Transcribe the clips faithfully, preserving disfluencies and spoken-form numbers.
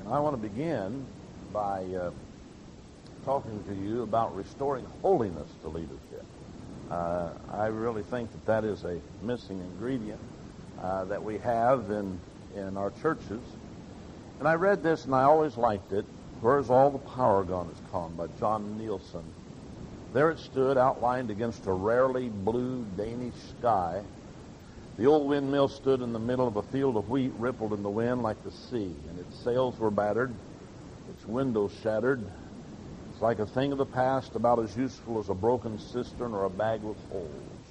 I want to begin by uh, talking to you about restoring holiness to leadership. Uh, I really think that that is a missing ingredient uh, that we have in, in our churches. And I read this, and I always liked it. Where's All the Power Gone? It's called, by John Nielsen. There it stood, outlined against a rarely blue Danish sky. The old windmill stood in the middle of a field of wheat, rippled in the wind like the sea, and its sails were battered, its windows shattered. It's like a thing of the past, about as useful as a broken cistern or a bag with holes.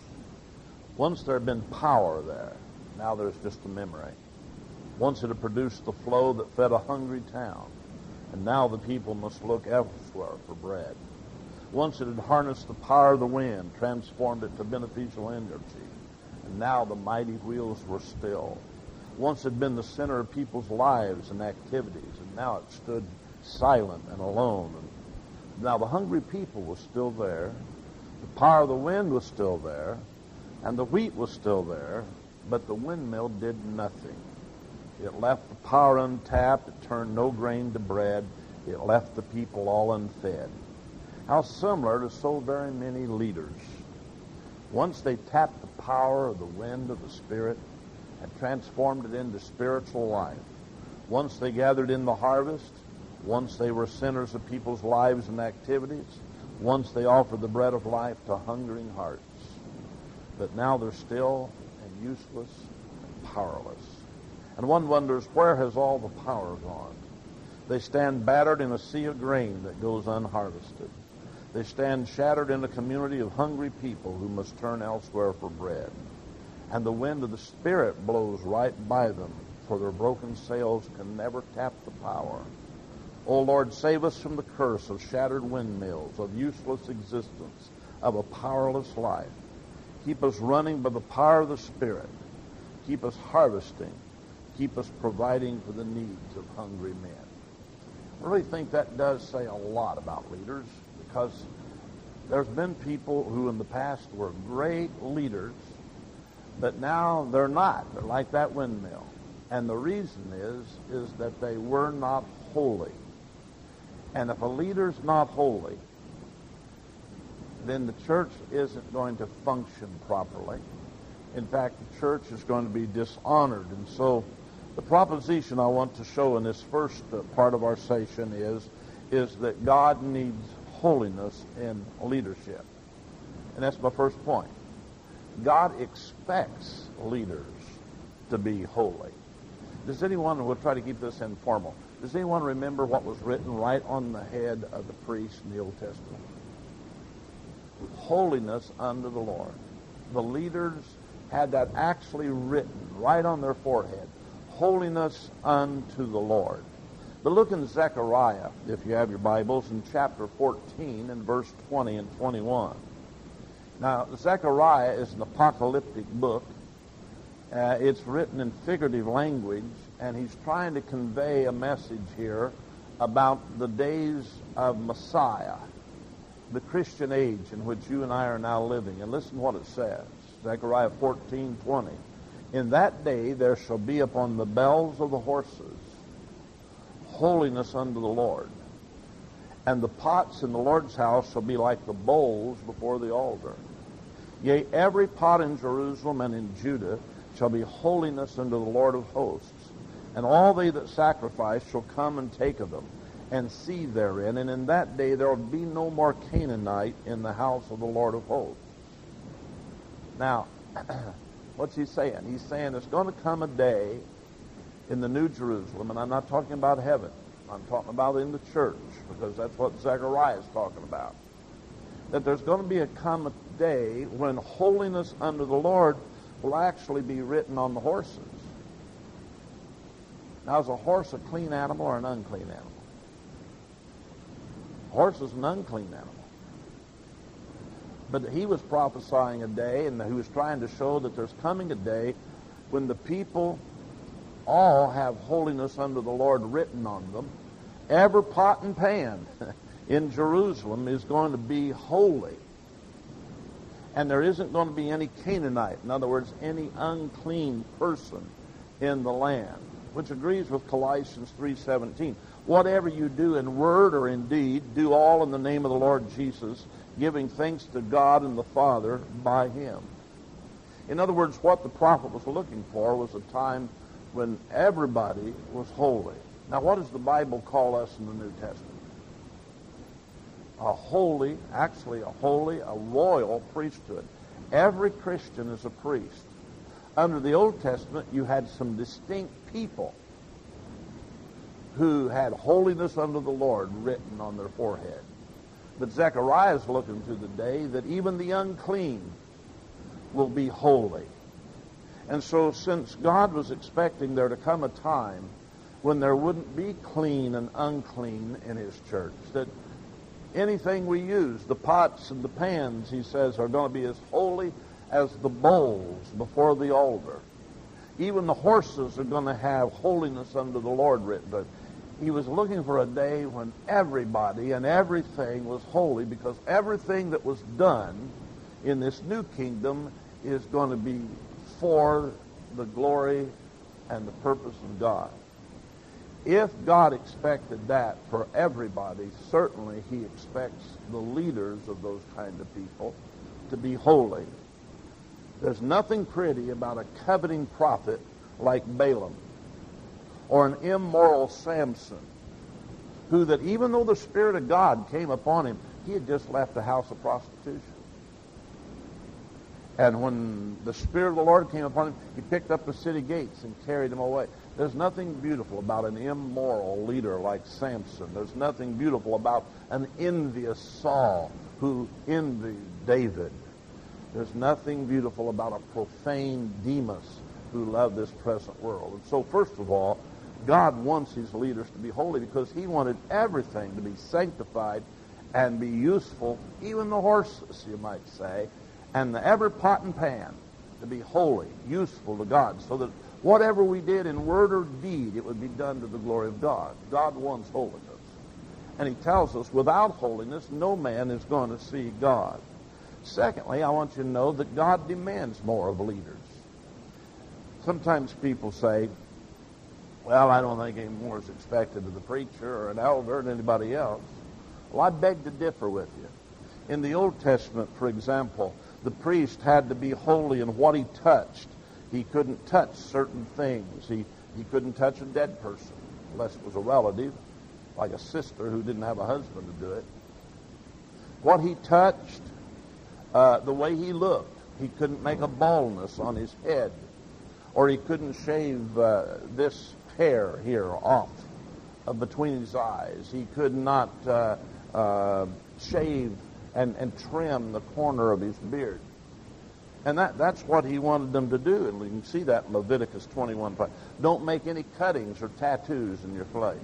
Once there had been power there, now there's just a memory. Once it had produced the flow that fed a hungry town, and now the people must look elsewhere for bread. Once it had harnessed the power of the wind, transformed it to beneficial energy, and now the mighty wheels were still. Once it had been the center of people's lives and activities, and now it stood silent and alone. And now the hungry people was still there, the power of the wind was still there, and the wheat was still there, but the windmill did nothing. It left the power untapped, it turned no grain to bread, it left the people all unfed. How similar to so very many leaders. Once they tapped the power of the wind of the Spirit and transformed it into spiritual life. Once they gathered in the harvest. Once they were centers of people's lives and activities. Once they offered the bread of life to hungering hearts. But now they're still and useless and powerless. And one wonders, where has all the power gone? They stand battered in a sea of grain that goes unharvested. They stand shattered in a community of hungry people who must turn elsewhere for bread. And the wind of the Spirit blows right by them, for their broken sails can never tap the power. O Lord, save us from the curse of shattered windmills, of useless existence, of a powerless life. Keep us running by the power of the Spirit. Keep us harvesting. Keep us providing for the needs of hungry men. I really think that does say a lot about leaders, because there's been people who in the past were great leaders, but now they're not. They're like that windmill. And the reason is, is that they were not holy. And if a leader's not holy, then the church isn't going to function properly. In fact, the church is going to be dishonored. And so the proposition I want to show in this first uh, part of our session is, is that God needs holiness in leadership. And that's my first point. God expects leaders to be holy. Does anyone, we'll try to keep this informal, does anyone remember what was written right on the head of the priest in the Old Testament? Holiness unto the Lord. The leaders had that actually written right on their forehead. Holiness unto the Lord. But look in Zechariah, if you have your Bibles, in chapter fourteen and verse twenty and twenty-one. Now, Zechariah is an apocalyptic book. Uh, it's written in figurative language, and he's trying to convey a message here about the days of Messiah, the Christian age in which you and I are now living. And listen what it says, Zechariah fourteen twenty. In that day there shall be upon the bells of the horses holiness unto the Lord, and the pots in the Lord's house shall be like the bowls before the altar. Yea, every pot in Jerusalem and in Judah shall be holiness unto the Lord of hosts, and all they that sacrifice shall come and take of them, and see therein, and in that day there will be no more Canaanite in the house of the Lord of hosts. Now, what's he saying? He's saying there's going to come a day in the New Jerusalem, and I'm not talking about heaven. I'm talking about in the church, because that's what Zechariah is talking about. That there's going to be a come a day when holiness unto the Lord will actually be written on the horses. Now, is a horse a clean animal or an unclean animal? A horse is an unclean animal. But he was prophesying a day, and he was trying to show that there's coming a day when the people all have holiness unto the Lord written on them. Every pot and pan in Jerusalem is going to be holy. And there isn't going to be any Canaanite, in other words, any unclean person in the land. which agrees with Colossians three seventeen. Whatever you do in word or in deed, do all in the name of the Lord Jesus, giving thanks to God and the Father by him. In other words, what the prophet was looking for was a time when everybody was holy. Now, what does the Bible call us in the New Testament? A holy, actually a holy, a royal priesthood. Every Christian is a priest. Under the Old Testament, you had some distinct people who had holiness unto the Lord written on their forehead. But Zechariah is looking to the day that even the unclean will be holy. And so since God was expecting there to come a time when there wouldn't be clean and unclean in his church, that anything we use, the pots and the pans, he says, are going to be as holy as the bowls before the altar. Even the horses are going to have holiness unto the Lord written. But he was looking for a day when everybody and everything was holy, because everything that was done in this new kingdom is going to be for the glory and the purpose of God. If God expected that for everybody, certainly he expects the leaders of those kind of people to be holy. There's nothing pretty about a coveting prophet like Balaam or an immoral Samson, who that even though the Spirit of God came upon him, he had just left the house of prostitution. And when the Spirit of the Lord came upon him, he picked up the city gates and carried them away. There's nothing beautiful about an immoral leader like Samson. There's nothing beautiful about an envious Saul who envied David. There's nothing beautiful about a profane Demas who loved this present world. And so, first of all, God wants his leaders to be holy because he wanted everything to be sanctified and be useful, even the horses, you might say, and the every pot and pan to be holy, useful to God, so that whatever we did in word or deed, it would be done to the glory of God. God wants holiness. And he tells us without holiness, no man is going to see God. Secondly, I want you to know that God demands more of leaders. Sometimes people say, well, I don't think any more is expected of the preacher or an elder than anybody else. Well, I beg to differ with you. In the Old Testament, for example, the priest had to be holy in what he touched. He couldn't touch certain things. He, he couldn't touch a dead person unless it was a relative, like a sister who didn't have a husband to do it. What he touched, uh, the way he looked, he couldn't make a baldness on his head, or he couldn't shave uh, this hair here off uh, between his eyes. He could not uh, uh, shave and, and trim the corner of his beard. And that, that's what he wanted them to do. And we can see that in Leviticus twenty-one. Don't make any cuttings or tattoos in your flesh.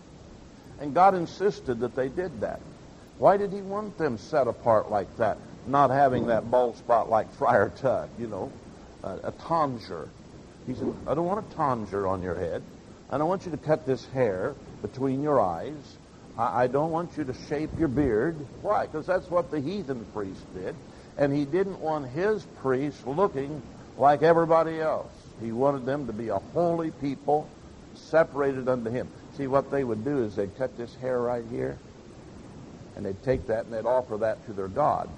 And God insisted that they did that. Why did he want them set apart like that? Not having that bald spot like Friar Tuck, you know, uh, a tonsure. He said, I don't want a tonsure on your head. I don't want you to cut this hair between your eyes. I, I don't want you to shape your beard. Why? Because that's what the heathen priest did. And he didn't want his priests looking like everybody else. He wanted them to be a holy people, separated unto him. See, what they would do is they'd cut this hair right here, and they'd take that and they'd offer that to their god.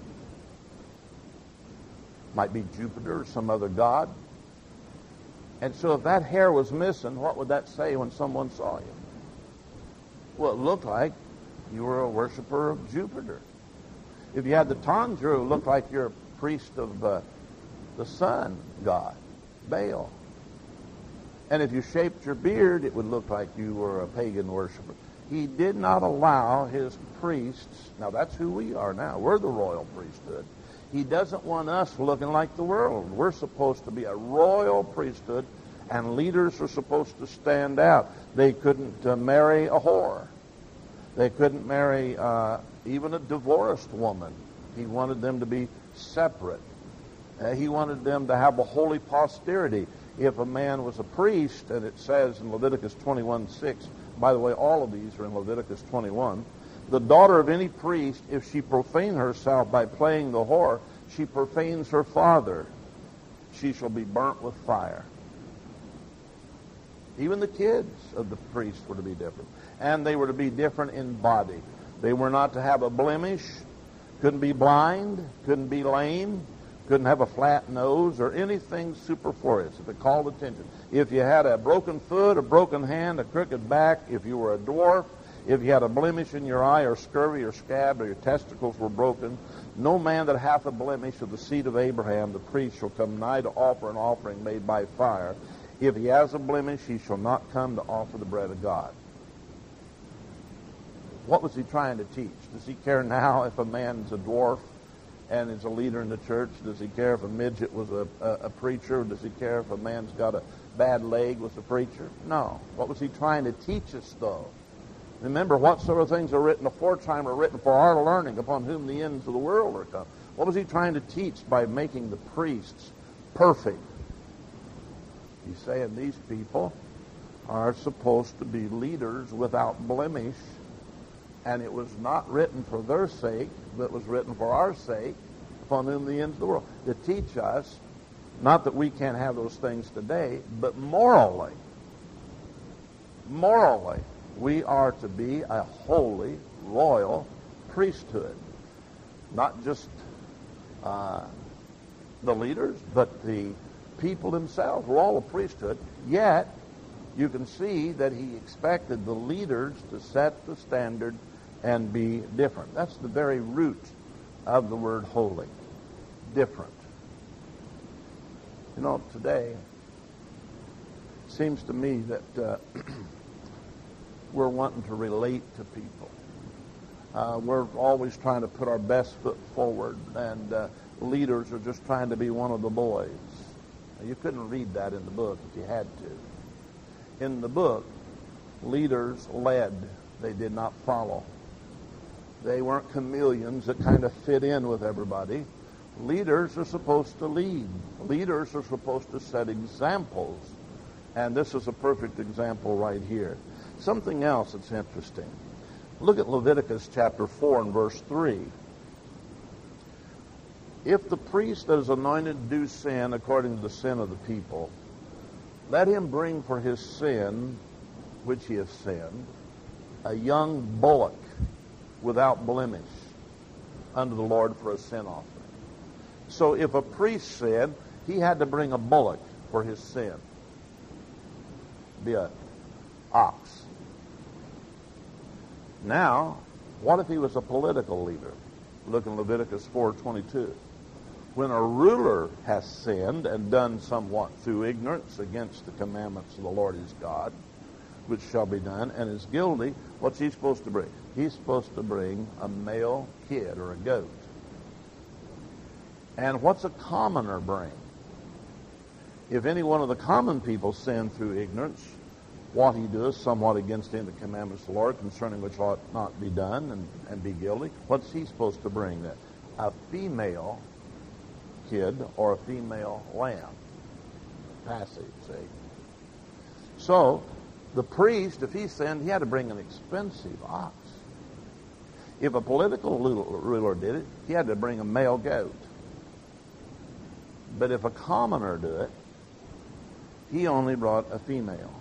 Might be Jupiter or some other god. And so if that hair was missing, what would that say when someone saw you? Well, it looked like you were a worshiper of Jupiter. If you had the tonsure, it would look like you're a priest of uh, the sun god, Baal. And if you shaped your beard, it would look like you were a pagan worshiper. He did not allow his priests, now that's who we are now. We're the royal priesthood. He doesn't want us looking like the world. We're supposed to be a royal priesthood, and leaders are supposed to stand out. They couldn't uh, marry a whore. They couldn't marry uh, even a divorced woman. He wanted them to be separate. Uh, he wanted them to have a holy posterity. If a man was a priest, and it says in Leviticus twenty-one six, by the way, all of these are in Leviticus twenty-one, the daughter of any priest, if she profane herself by playing the whore, she profanes her father. She shall be burnt with fire. Even the kids of the priests were to be different. And they were to be different in body. They were not to have a blemish, couldn't be blind, couldn't be lame, couldn't have a flat nose or anything superfluous if it called attention. If you had a broken foot, a broken hand, a crooked back, if you were a dwarf, if you had a blemish in your eye or scurvy or scab or your testicles were broken, no man that hath a blemish of the seed of Abraham, the priest, shall come nigh to offer an offering made by fire. If he has a blemish, he shall not come to offer the bread of God. What was he trying to teach? Does he care now if a man's a dwarf and is a leader in the church? Does he care if a midget was a, a, a preacher? Does he care if a man's got a bad leg, was a preacher? No. What was he trying to teach us, though? Remember, what sort of things are written aforetime are written for our learning, upon whom the ends of the world are come. What was he trying to teach by making the priests perfect? He's saying these people are supposed to be leaders without blemish, and it was not written for their sake, but it was written for our sake, upon whom the ends of the world. To teach us, not that we can't have those things today, but morally, morally, we are to be a holy, royal priesthood. Not just uh, the leaders, but the people themselves. We're all a priesthood. Yet, you can see that he expected the leaders to set the standard and be different. That's the very root of the word holy. Different. You know, today, it seems to me that uh, we're wanting to relate to people. Uh, we're always trying to put our best foot forward, and uh, leaders are just trying to be one of the boys. Now, you couldn't read that in the book if you had to. In the book, leaders led. They did not follow. They weren't chameleons that kind of fit in with everybody. Leaders are supposed to lead. Leaders are supposed to set examples. And this is a perfect example right here. Something else that's interesting. Look at Leviticus chapter four and verse three. If the priest that is anointed do sin according to the sin of the people, let him bring for his sin, which he has sinned, a young bullock without blemish unto the Lord for a sin offering. So if a priest sinned, he had to bring a bullock for his sin. Be a ox. Now, what if he was a political leader? Look in Leviticus four twenty-two. When a ruler has sinned and done somewhat through ignorance against the commandments of the Lord his God, which shall be done, and is guilty, what's he supposed to bring? He's supposed to bring a male kid or a goat. And what's a commoner bring? If any one of the common people sin through ignorance, what he does somewhat against any of the commandments of the Lord, concerning which ought not be done, and, and be guilty, what's he supposed to bring then? A female kid or a female lamb. Passive, see? So, the priest, if he sinned, he had to bring an expensive ox. If a political ruler did it, he had to bring a male goat. But if a commoner did it, he only brought a female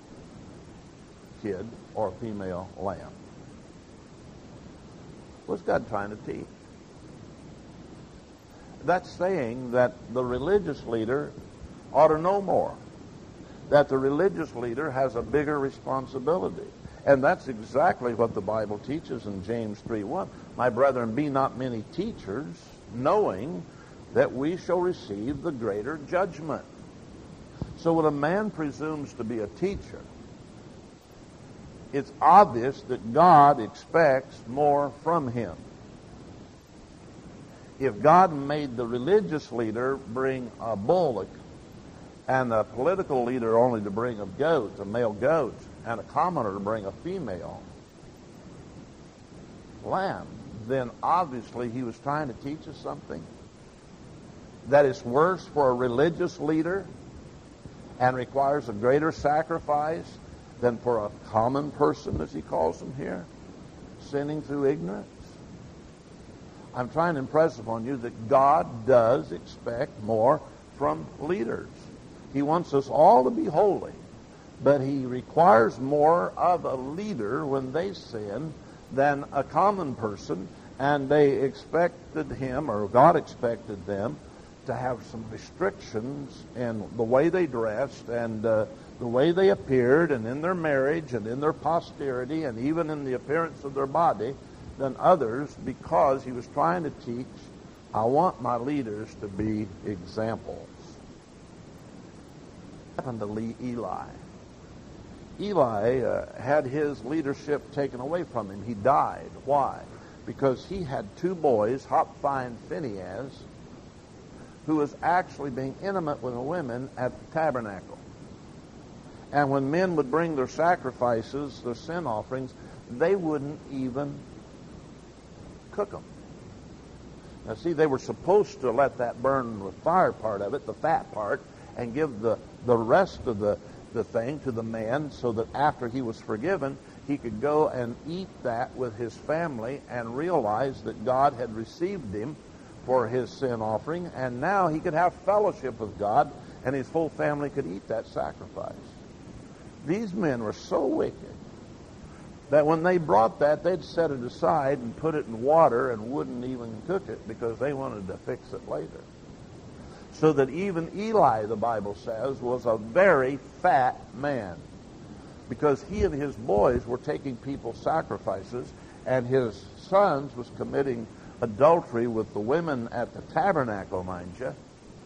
kid or a female lamb. What's God trying to teach? That's saying that the religious leader ought to know more. That the religious leader has a bigger responsibility. And that's exactly what the Bible teaches in James three one. My brethren, be not many teachers, knowing that we shall receive the greater judgment. So when a man presumes to be a teacher, it's obvious that God expects more from him. If God made the religious leader bring a bullock and the political leader only to bring a goat, a male goat, and a commoner to bring a female lamb, then obviously he was trying to teach us something. That it's worse for a religious leader and requires a greater sacrifice than for a common person, as he calls them here, sinning through ignorance. I'm trying to impress upon you that God does expect more from leaders. He wants us all to be holy, but he requires more of a leader when they sin than a common person, and they expected him, or God expected them, to have some restrictions in the way they dressed and uh, the way they appeared and in their marriage and in their posterity and even in the appearance of their body than others, because he was trying to teach, I want my leaders to be examples. What happened to Eli? Eli uh, had his leadership taken away from him. He died. Why? Because he had two boys, Hophni and Phinehas, who was actually being intimate with the women at the tabernacle. And when men would bring their sacrifices, their sin offerings, they wouldn't even cook them. Now see, they were supposed to let that burn with fire part of it, the fat part, and give the, the rest of the, the thing to the man so that after he was forgiven, he could go and eat that with his family and realize that God had received him for his sin offering, and now he could have fellowship with God, and his whole family could eat that sacrifice. These men were so wicked that when they brought that, they'd set it aside and put it in water and wouldn't even cook it because they wanted to fix it later. So that even Eli, the Bible says, was a very fat man, because he and his boys were taking people's sacrifices, and his sons was committing adultery with the women at the tabernacle, mind you.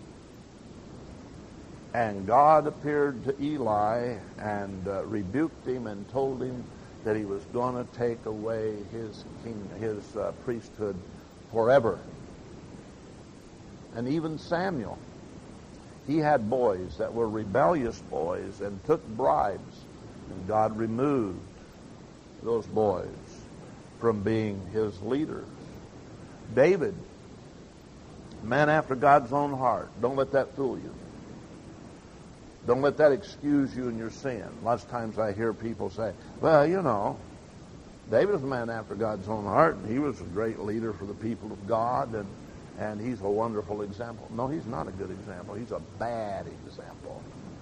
And God appeared to Eli and uh, rebuked him and told him that he was going to take away his king, his uh, priesthood forever. And even Samuel, he had boys that were rebellious boys and took bribes, and God removed those boys from being his leaders. David, man after God's own heart. Don't let that fool you. Don't let that excuse you in your sin. Lots of times I hear people say, well, you know, David is a man after God's own heart, and he was a great leader for the people of God, and, and he's a wonderful example. No, he's not a good example. He's a bad example.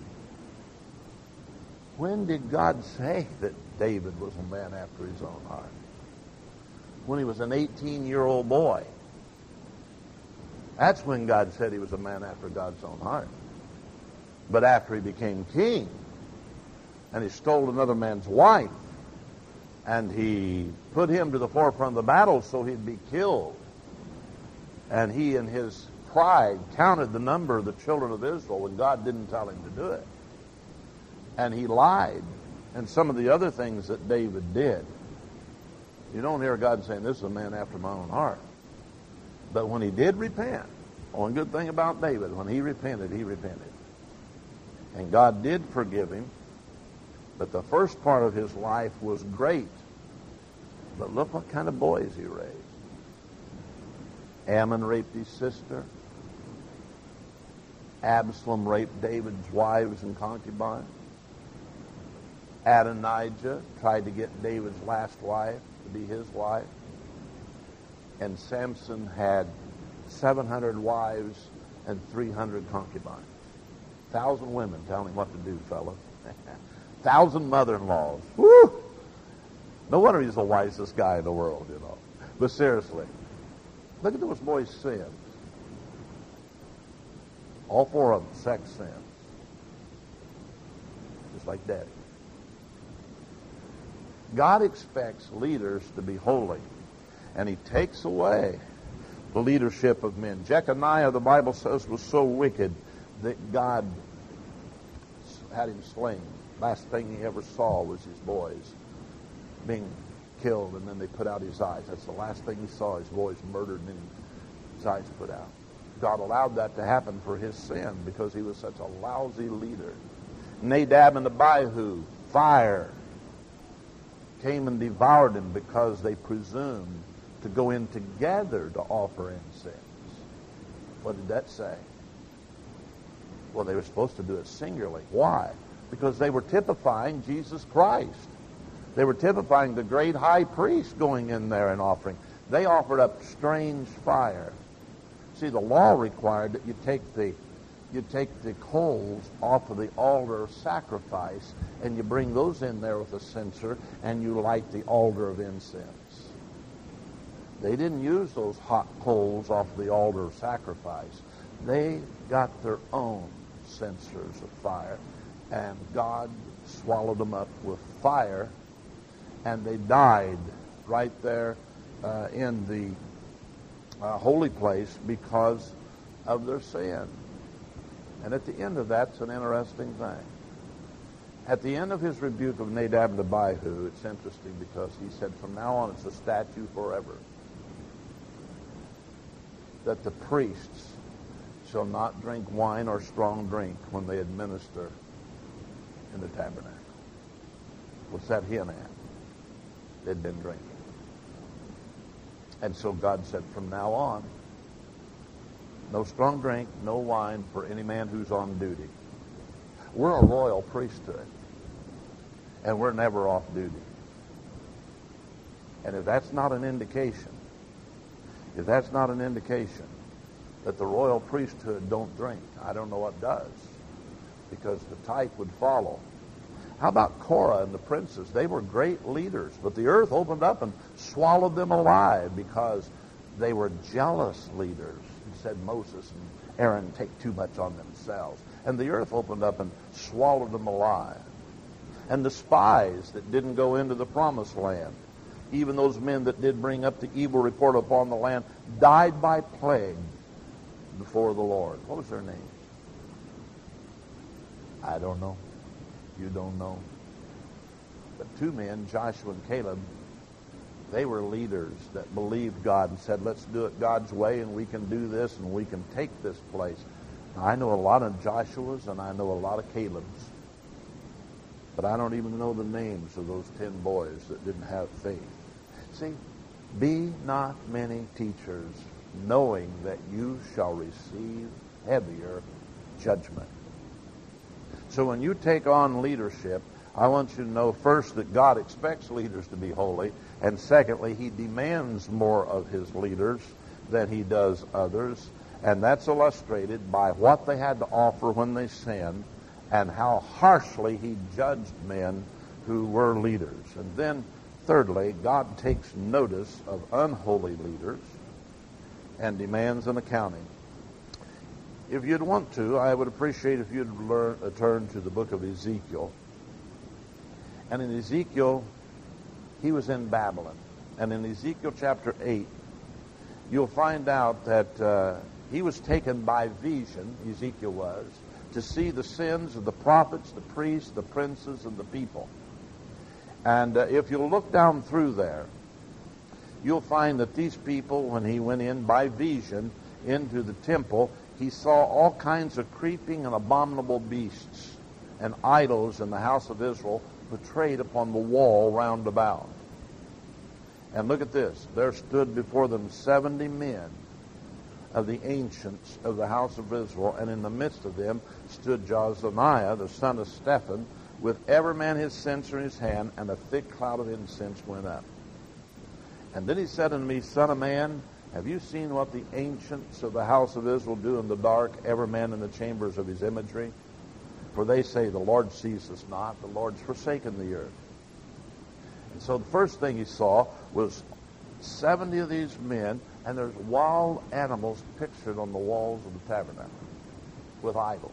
When did God say that David was a man after his own heart? When he was an eighteen-year-old boy. That's when God said he was a man after God's own heart. But after he became king, and he stole another man's wife, and he put him to the forefront of the battle so he'd be killed, and he in his pride counted the number of the children of Israel when God didn't tell him to do it, and he lied, and some of the other things that David did, you don't hear God saying, this is a man after my own heart. But when he did repent, one good thing about David, when he repented, he repented. And God did forgive him, but the first part of his life was great. But look what kind of boys he raised. Ammon raped his sister. Absalom raped David's wives and concubines. Adonijah tried to get David's last wife to be his wife. And Samson had seven hundred wives and three hundred concubines. Thousand women telling him what to do, fellas. Thousand mother-in-laws. Woo! No wonder he's the wisest guy in the world, you know. But seriously, look at those boys' sins. All four of them, sex sins. Just like Daddy. God expects leaders to be holy, and he takes away the leadership of men. Jeconiah, the Bible says, was so wicked that God had him slain. Last thing he ever saw was his boys being killed, and then they put out his eyes. That's the last thing he saw, his boys murdered and then his eyes put out. God allowed that to happen for his sin because he was such a lousy leader. Nadab and Abihu, fire, came and devoured him because they presumed to go in together to offer incense. What did that say? Well, they were supposed to do it singularly. Why? Because they were typifying Jesus Christ. They were typifying the great high priest going in there and offering. They offered up strange fire. See, the law required that you take the you take the coals off of the altar of sacrifice, and you bring those in there with a censer, and you light the altar of incense. They didn't use those hot coals off the altar of sacrifice. They got their own censers of fire, and God swallowed them up with fire, and they died right there uh, in the uh, holy place because of their sin. And at the end of that's an interesting thing. At the end of his rebuke of Nadab and Abihu, it's interesting because he said, from now on it's a statute forever, that the priests shall not drink wine or strong drink when they administer in the tabernacle. What's that hint at? They'd been drinking. And so God said, from now on, no strong drink, no wine for any man who's on duty. We're a royal priesthood, and we're never off duty. And if that's not an indication, if that's not an indication that the royal priesthood don't drink, I don't know what does, because the type would follow. How about Korah and the princes? They were great leaders, but the earth opened up and swallowed them alive because they were jealous leaders. Said Moses and Aaron take too much on themselves. And the earth opened up and swallowed them alive. And the spies that didn't go into the promised land, even those men that did bring up the evil report upon the land, died by plague before the Lord. What was their name? I don't know. You don't know. But two men, Joshua and Caleb, they were leaders that believed God and said, let's do it God's way, and we can do this, and we can take this place. Now, I know a lot of Joshuas, and I know a lot of Calebs. But I don't even know the names of those ten boys that didn't have faith. See, be not many teachers, knowing that you shall receive heavier judgment. So when you take on leadership, I want you to know first that God expects leaders to be holy, and secondly, he demands more of his leaders than he does others, and that's illustrated by what they had to offer when they sinned and how harshly he judged men who were leaders. And then, thirdly, God takes notice of unholy leaders and demands an accounting. If you'd want to, I would appreciate if you'd learn, uh, turn to the book of Ezekiel. And in Ezekiel, he was in Babylon. And in Ezekiel chapter eight, you'll find out that uh, he was taken by vision, Ezekiel was, to see the sins of the prophets, the priests, the princes, and the people. And uh, if you look down through there, you'll find that these people, when he went in by vision into the temple, he saw all kinds of creeping and abominable beasts and idols in the house of Israel portrayed upon the wall round about. And look at this. There stood before them seventy men of the ancients of the house of Israel, and in the midst of them stood Jozaniah, the son of Stephan, with every man his censer in his hand, and a thick cloud of incense went up. And then he said unto me, Son of man, have you seen what the ancients of the house of Israel do in the dark, every man in the chambers of his imagery? For they say, the Lord sees us not, the Lord's forsaken the earth. And so the first thing he saw was seventy of these men, and there's wild animals pictured on the walls of the tabernacle with idols.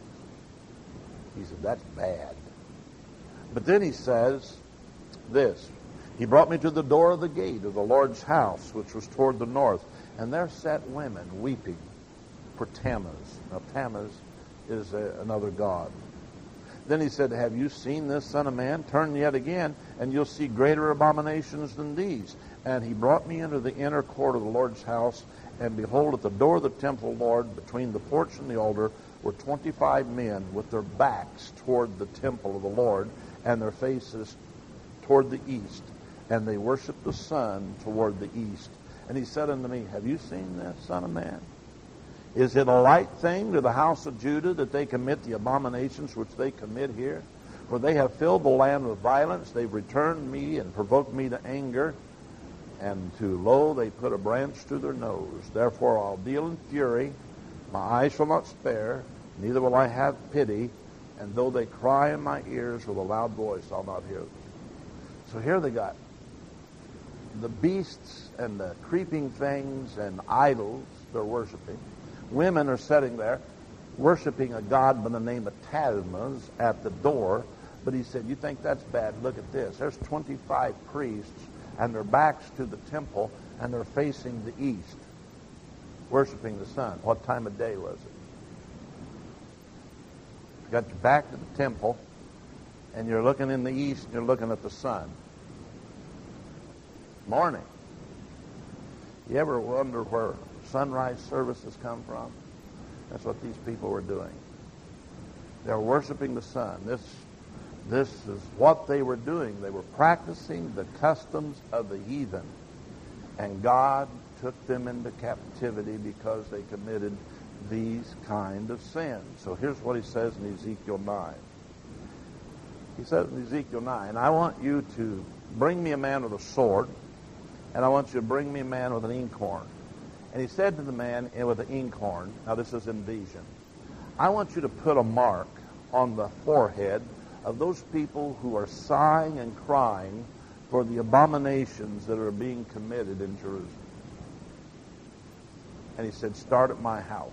He said, that's bad. But then he says this, he brought me to the door of the gate of the Lord's house, which was toward the north, and there sat women weeping for Tammuz. Now Tammuz is a, another god. Then he said, have you seen this, son of man? Turn yet again, and you'll see greater abominations than these. And he brought me into the inner court of the Lord's house, and behold, at the door of the temple of the Lord, between the porch and the altar, were twenty-five men with their backs toward the temple of the Lord, and their faces toward the east. And they worshiped the sun toward the east. And he said unto me, have you seen this, son of man? Is it a light thing to the house of Judah that they commit the abominations which they commit here? For they have filled the land with violence. They've returned me and provoked me to anger. And to, lo, they put a branch to their nose. Therefore I'll deal in fury. My eye shall not spare. neither will I have pity, and though they cry in my ears with a loud voice, I'll not hear them. So here they got the beasts and the creeping things and idols they're worshiping. Women are sitting there worshiping a god by the name of Tammuz at the door. But he said, you think that's bad? Look at this. There's twenty-five priests, and their backs to the temple, and they're facing the east, worshiping the sun. What time of day was it? You got your back to the temple, and you're looking in the east, and you're looking at the sun. Morning. You ever wonder where sunrise services come from? That's what these people were doing. They're worshiping the sun. This, this is what they were doing. They were practicing the customs of the heathen. And God took them into captivity because they committed these kind of sins. So here's what he says in Ezekiel nine. He says in Ezekiel nine, I want you to bring me a man with a sword, and I want you to bring me a man with an inkhorn. And he said to the man with the inkhorn, now this is in vision, I want you to put a mark on the forehead of those people who are sighing and crying for the abominations that are being committed in Jerusalem. And he said, start at my house.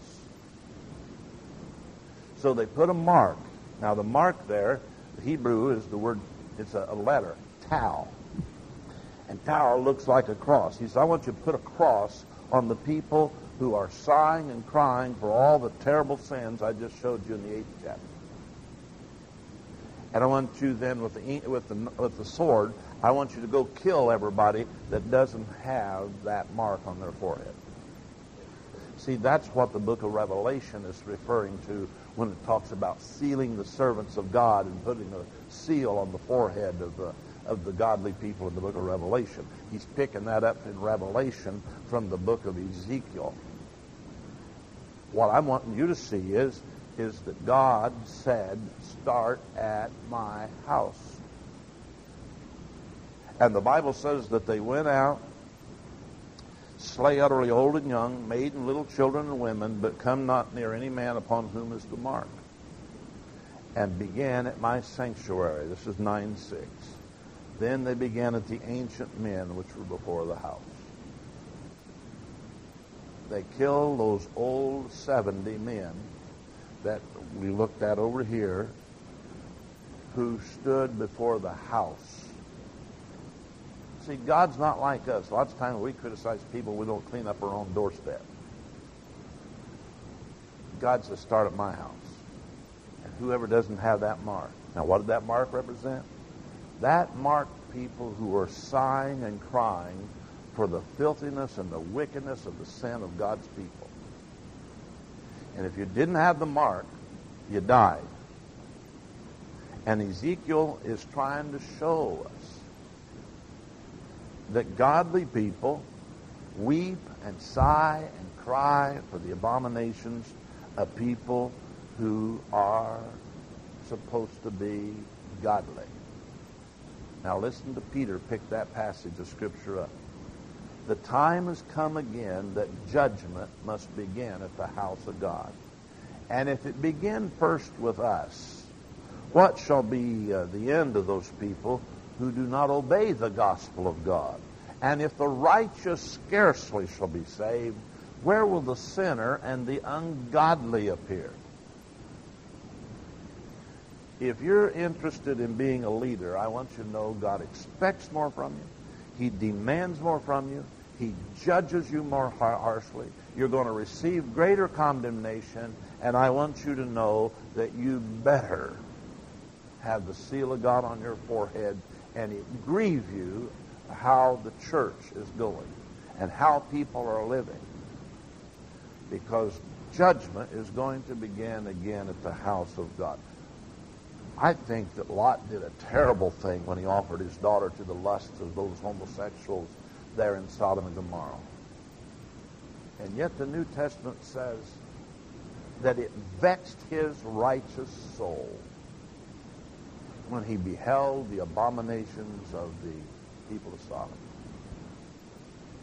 So they put a mark. Now the mark there, the Hebrew is the word, it's a, a letter, tau. And tau looks like a cross. He said, I want you to put a cross on the people who are sighing and crying for all the terrible sins I just showed you in the eighth chapter. And I want you then with the with the with the sword, I want you to go kill everybody that doesn't have that mark on their forehead. See, that's what the book of Revelation is referring to when it talks about sealing the servants of God and putting a seal on the forehead of the of the godly people in the book of Revelation. He's picking that up in Revelation from the book of Ezekiel. What I'm wanting you to see is, is that God said, start at my house. And the Bible says that they went out, slay utterly old and young, maid and little children and women, but come not near any man upon whom is the mark. And began at my sanctuary. This is nine six. Then they began at the ancient men which were before the house. They killed those old seventy men that we looked at over here who stood before the house. See, God's not like us. Lots of times we criticize people, we don't clean up our own doorstep. God says, start at my house. And whoever doesn't have that mark. Now, what did that mark represent? That marked people who were sighing and crying for the filthiness and the wickedness of the sin of God's people. And if you didn't have the mark, you died. And Ezekiel is trying to show us that godly people weep and sigh and cry for the abominations of people who are supposed to be godly. Now listen to Peter pick that passage of Scripture up. The time has come again that judgment must begin at the house of God. And if it begin first with us, what shall be uh, the end of those people who do not obey the gospel of God? And if the righteous scarcely shall be saved, where will the sinner and the ungodly appear? If you're interested in being a leader, I want you to know God expects more from you. He demands more from you. He judges you more harshly. You're going to receive greater condemnation, and I want you to know that you better have the seal of God on your forehead, and it grieve you how the church is going and how people are living, because judgment is going to begin again at the house of God. I think that Lot did a terrible thing when he offered his daughter to the lusts of those homosexuals there in Sodom and Gomorrah. And yet the New Testament says that it vexed his righteous soul when he beheld the abominations of the people of Sodom.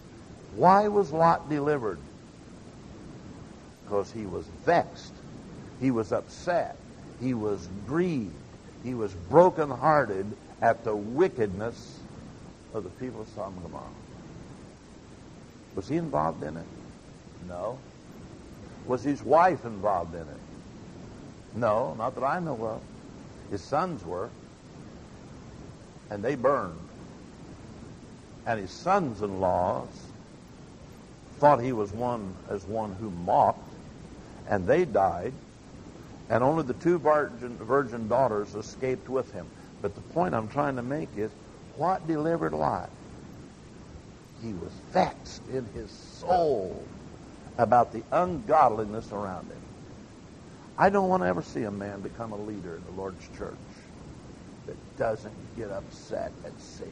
Why was Lot delivered? Because he was vexed He was upset. He was grieved. He was brokenhearted at the wickedness of the people of Sodom and Gomorrah. Was he involved in it? No. Was his wife involved in it? No, not that I know of. His sons were. And they burned. And his sons-in-laws thought he was one as one who mocked, and they died, and only the two virgin, virgin daughters escaped with him. But the point I'm trying to make is, what delivered Lot? He was vexed in his soul about the ungodliness around him. I don't want to ever see a man become a leader in the Lord's church that doesn't get upset at sin,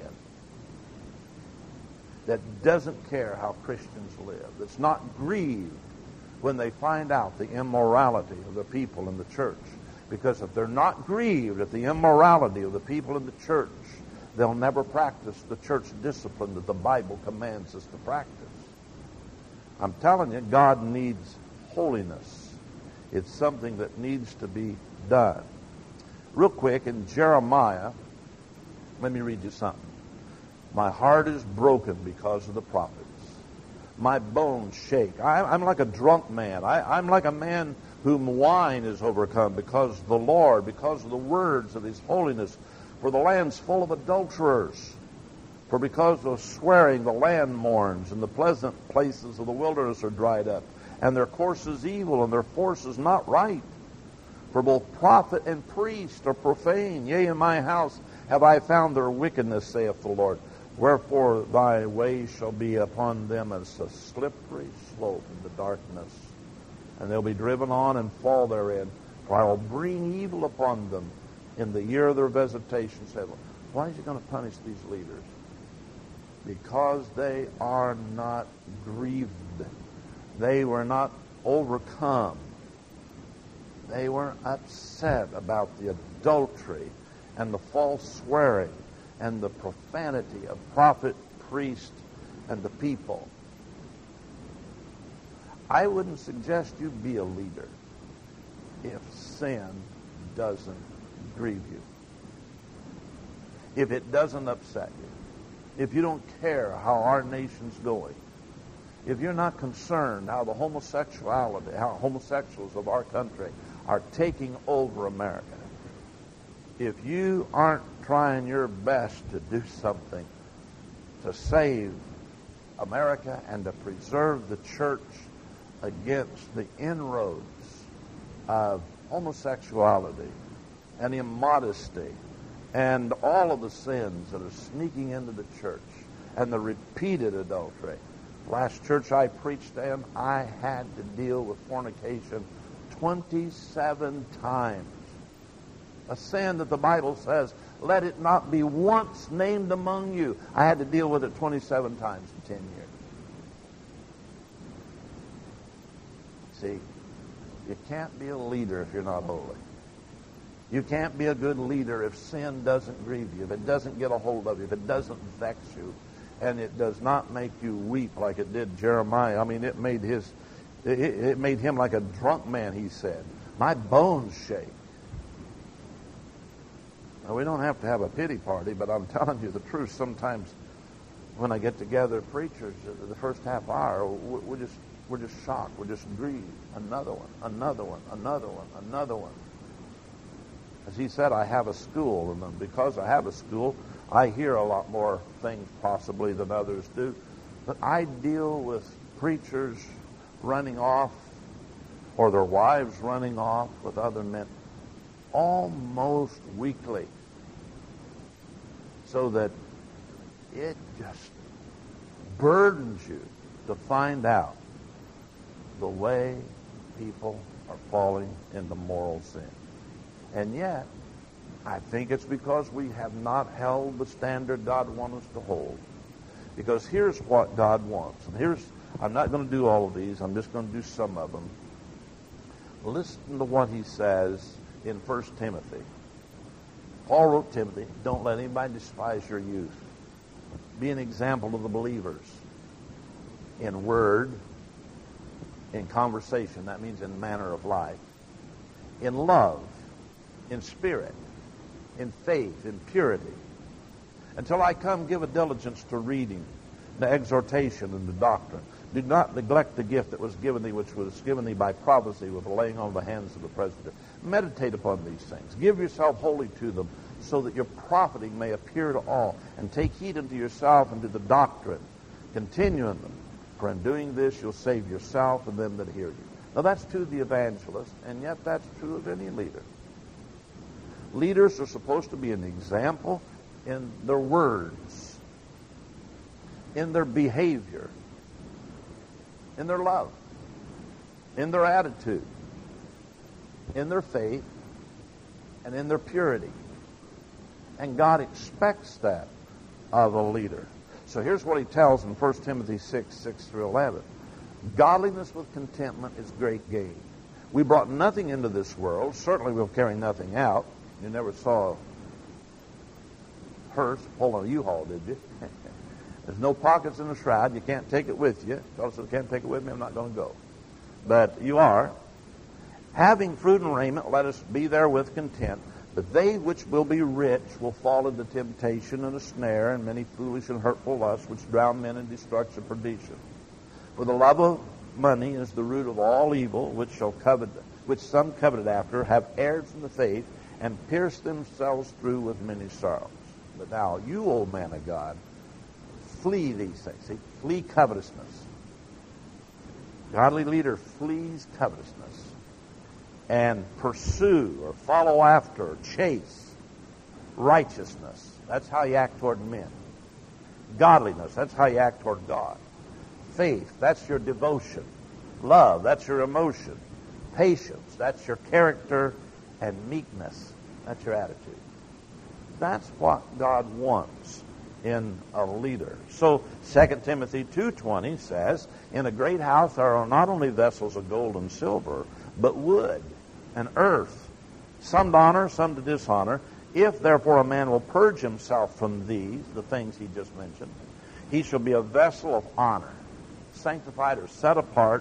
that doesn't care how Christians live, that's not grieved when they find out the immorality of the people in the church. Because if they're not grieved at the immorality of the people in the church, they'll never practice the church discipline that the Bible commands us to practice. I'm telling you, God needs holiness. It's something that needs to be done. Real quick, in Jeremiah, let me read you something. My heart is broken because of the prophets. My bones shake. I, I'm like a drunk man. I, I'm like a man whom wine is overcome because of the Lord, because of the words of His holiness. For the land's full of adulterers. For because of swearing the land mourns, and the pleasant places of the wilderness are dried up. And their course is evil, and their force is not right. For both prophet and priest are profane. Yea, in my house have I found their wickedness, saith the Lord. Wherefore thy way shall be upon them as a slippery slope in the darkness. And they'll be driven on and fall therein. For I will bring evil upon them in the year of their visitation. Say, why is He going to punish these leaders? Because they are not grieved. They were not overcome. They were upset about the adultery and the false swearing and the profanity of prophet, priest, and the people. I wouldn't suggest you be a leader if sin doesn't grieve you, if it doesn't upset you, if you don't care how our nation's going, if you're not concerned how the homosexuality, how homosexuals of our country are taking over America, if you aren't trying your best to do something to save America and to preserve the church against the inroads of homosexuality and immodesty and all of the sins that are sneaking into the church and the repeated adultery. Last church I preached in, I had to deal with fornication twenty-seven times. A sin that the Bible says, let it not be once named among you. I had to deal with it twenty-seven times in ten years. See, you can't be a leader if you're not holy. You can't be a good leader if sin doesn't grieve you, if it doesn't get a hold of you, if it doesn't vex you, and it does not make you weep like it did Jeremiah. I mean, it made his, it, it made him like a drunk man, he said. My bones shake. Now, we don't have to have a pity party, but I'm telling you the truth. Sometimes when I get together preachers, the first half hour, we're just, we're just shocked. We're just grieved. Another one, another one, another one, another one. As he said, I have a school, and because I have a school, I hear a lot more things possibly than others do. But I deal with preachers running off or their wives running off with other men almost weekly. So that it just burdens you to find out the way people are falling into moral sin. And yet, I think it's because we have not held the standard God wants us to hold. Because here's what God wants. And here's, I'm not going to do all of these. I'm just going to do some of them. Listen to what he says in First Timothy. Paul wrote Timothy, don't let anybody despise your youth. Be an example to the believers in word, in conversation. That means in manner of life. in love, in spirit, in faith, in purity. Until I come, give a diligence to reading, to exhortation, and to doctrine. Do not neglect the gift that was given thee, which was given thee by prophecy with the laying on of the hands of the presbyter. Meditate upon these things. Give yourself wholly to them, so that your profiting may appear to all. And take heed unto yourself and to the doctrine. Continue in them. For in doing this, you'll save yourself and them that hear you. Now, that's true of the evangelist, and yet that's true of any leader. Leaders are supposed to be an example in their words, in their behavior, in their love, in their attitude, in their faith, and in their purity. And God expects that of a leader. So here's what he tells in First Timothy six, six through eleven. Godliness with contentment is great gain. We brought nothing into this world. Certainly we'll carry nothing out. You never saw a hearse pulling a U-Haul, did you? There's no pockets in the shroud. You can't take it with you. Fellow says, can't take it with me, I'm not going to go. But you are. Having food and raiment, let us be therewith content. But they which will be rich will fall into temptation and a snare, and many foolish and hurtful lusts, which drown men in destruction and perdition. For the love of money is the root of all evil, which shall covet, which some coveted after, have erred from the faith, and pierced themselves through with many sorrows. But now, you, old man of God, flee these things. See, flee covetousness. Godly leader flees covetousness and pursue or follow after or chase righteousness. That's how you act toward men. Godliness, that's how you act toward God. Faith, that's your devotion. Love, that's your emotion. Patience, that's your character. And meekness, that's your attitude. That's what God wants in a leader. So Second Timothy two twenty says, in a great house there are not only vessels of gold and silver, but wood and earth, some to honor, some to dishonor. If therefore a man will purge himself from these, the things he just mentioned, he shall be a vessel of honor, sanctified or set apart,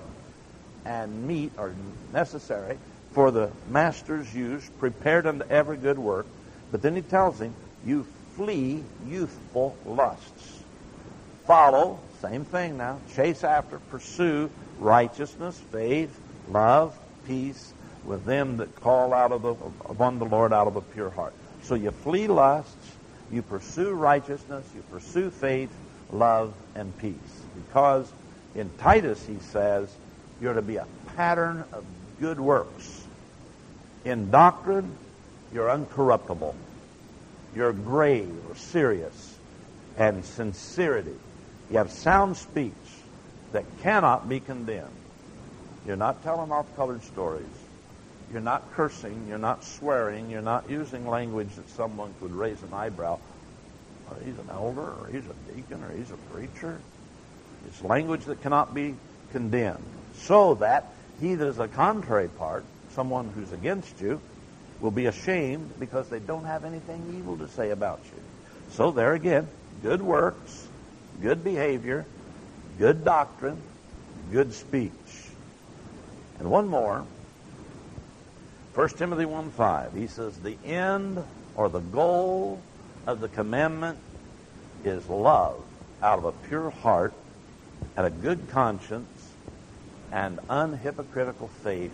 and meet or necessary for the master's use, prepared unto every good work. But then he tells him, you flee youthful lusts. Follow, same thing now, chase after, pursue righteousness, faith, love, peace, with them that call out of the, upon the Lord out of a pure heart. So you flee lusts, you pursue righteousness, you pursue faith, love, and peace. Because in Titus he says, you're to be a pattern of good works. In doctrine, you're uncorruptible. You're grave or serious. And sincerity. You have sound speech that cannot be condemned. You're not telling off-colored stories. You're not cursing. You're not swearing. You're not using language that someone could raise an eyebrow. Oh, he's an elder, or he's a deacon, or he's a preacher. It's language that cannot be condemned. So that he that is a contrary part, someone who's against you, will be ashamed because they don't have anything evil to say about you. So there again, good works, good behavior, good doctrine, good speech. And one more, First Timothy one five, he says, the end or the goal of the commandment is love out of a pure heart and a good conscience and unhypocritical faith.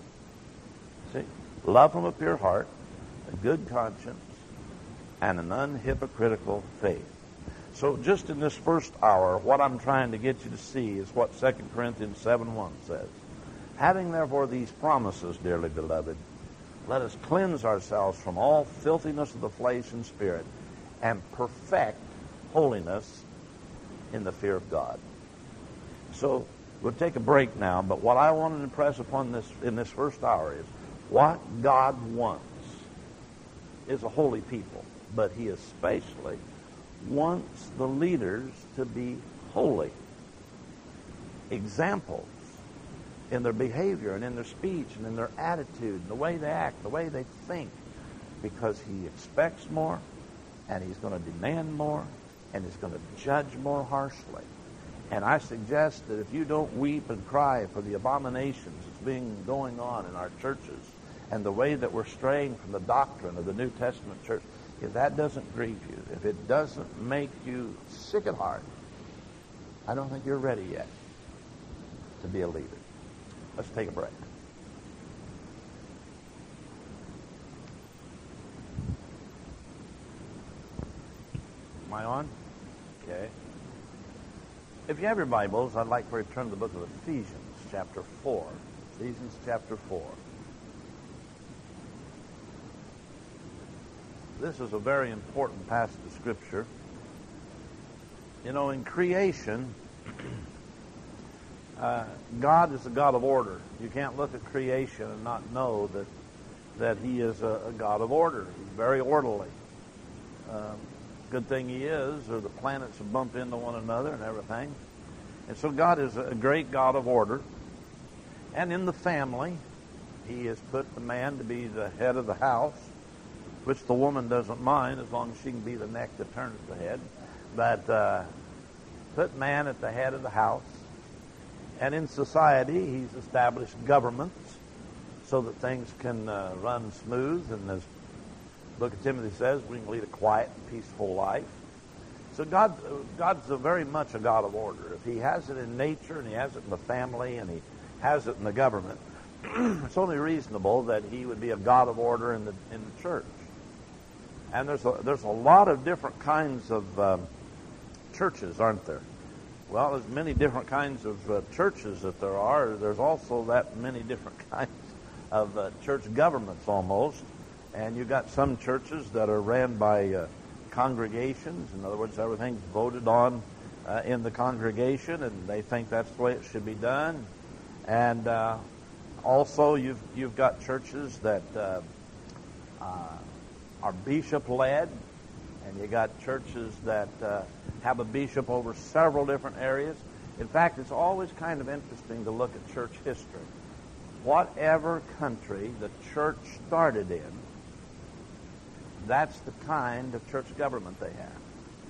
See? Love from a pure heart, a good conscience, and an unhypocritical faith. So just in this first hour, what I'm trying to get you to see is what Second Corinthians seven one says. Having therefore these promises, dearly beloved, let us cleanse ourselves from all filthiness of the flesh and spirit, and perfect holiness in the fear of God. So we'll take a break now, but what I want to impress upon this in this first hour is what God wants is a holy people, but he especially wants the leaders to be holy. Examples in their behavior and in their speech and in their attitude, and the way they act, the way they think, because he expects more, and he's going to demand more, and he's going to judge more harshly. And I suggest that if you don't weep and cry for the abominations that's being going on in our churches and the way that we're straying from the doctrine of the New Testament church, if that doesn't grieve you, if it doesn't make you sick at heart, I don't think you're ready yet to be a leader. Let's take a break. Am I on? Okay. If you have your Bibles, I'd like for you to turn to the book of Ephesians, chapter four. Ephesians chapter four. This is a very important passage of Scripture. You know, in creation, uh, God is a God of order. You can't look at creation and not know that that He is a, a God of order. He's very orderly. Um, good thing He is, or the planets will bump into one another and everything. And so God is a great God of order. And in the family, He has put the man to be the head of the house, which the woman doesn't mind as long as she can be the neck that turns the head. But uh, put man at the head of the house. And in society, He's established governments so that things can uh, run smooth. And as the book of Timothy says, we can lead a quiet and peaceful life. So God, God's a very much a God of order. If He has it in nature, and He has it in the family, and He has it in the government, it's only reasonable that He would be a God of order in the in the church. And there's a, there's a lot of different kinds of um, churches, aren't there? Well, there's many different kinds of uh, churches that there are. There's also that many different kinds of uh, church governments almost. And you've got some churches that are ran by uh, congregations. In other words, everything's voted on uh, in the congregation, and they think that's the way it should be done. And uh, also, you've you've got churches that uh, uh, are bishop-led, and you got churches that uh, have a bishop over several different areas. In fact, it's always kind of interesting to look at church history. Whatever country the church started in, that's the kind of church government they have.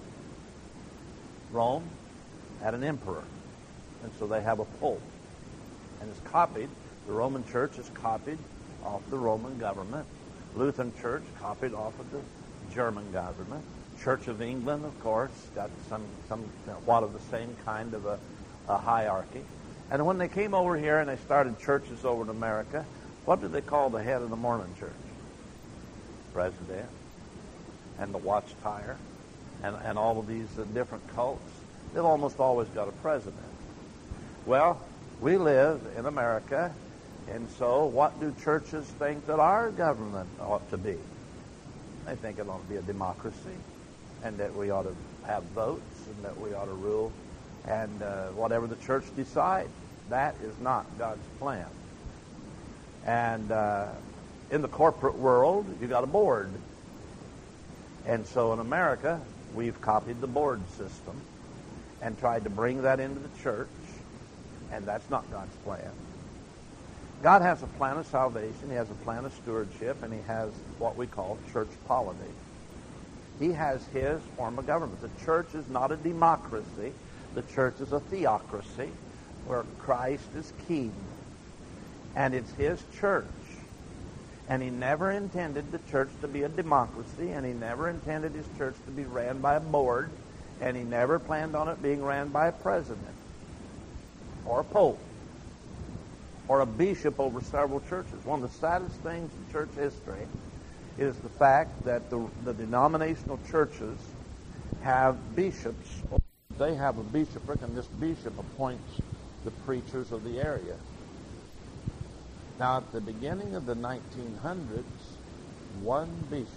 Rome had an emperor, and so they have a pope. And it's copied, the Roman church is copied off the Roman government. Lutheran church copied off of the German government. Church of England, of course, got some somewhat of the same kind of a, a hierarchy. And when they came over here and they started churches over in America, what did they call the head of the Mormon church? President. And the Watchtower, and, and all of these uh, different cults. They've almost always got a president. Well, we live in America, and so what do churches think that our government ought to be? They think it ought to be a democracy, and that we ought to have votes, and that we ought to rule, and uh, whatever the church decides. That is not God's plan. And uh, in the corporate world, you got a board. And so in America, we've copied the board system and tried to bring that into the church, and that's not God's plan. God has a plan of salvation, He has a plan of stewardship, and He has what we call church polity. He has His form of government. The church is not a democracy. The church is a theocracy where Christ is king, and it's His church. And He never intended the church to be a democracy, and He never intended His church to be ran by a board, and He never planned on it being ran by a president or a pope or a bishop over several churches. One of the saddest things in church history is the fact that the, the denominational churches have bishops. They have a bishopric, and this bishop appoints the preachers of the area. Now, at the beginning of the nineteen hundreds, one bishop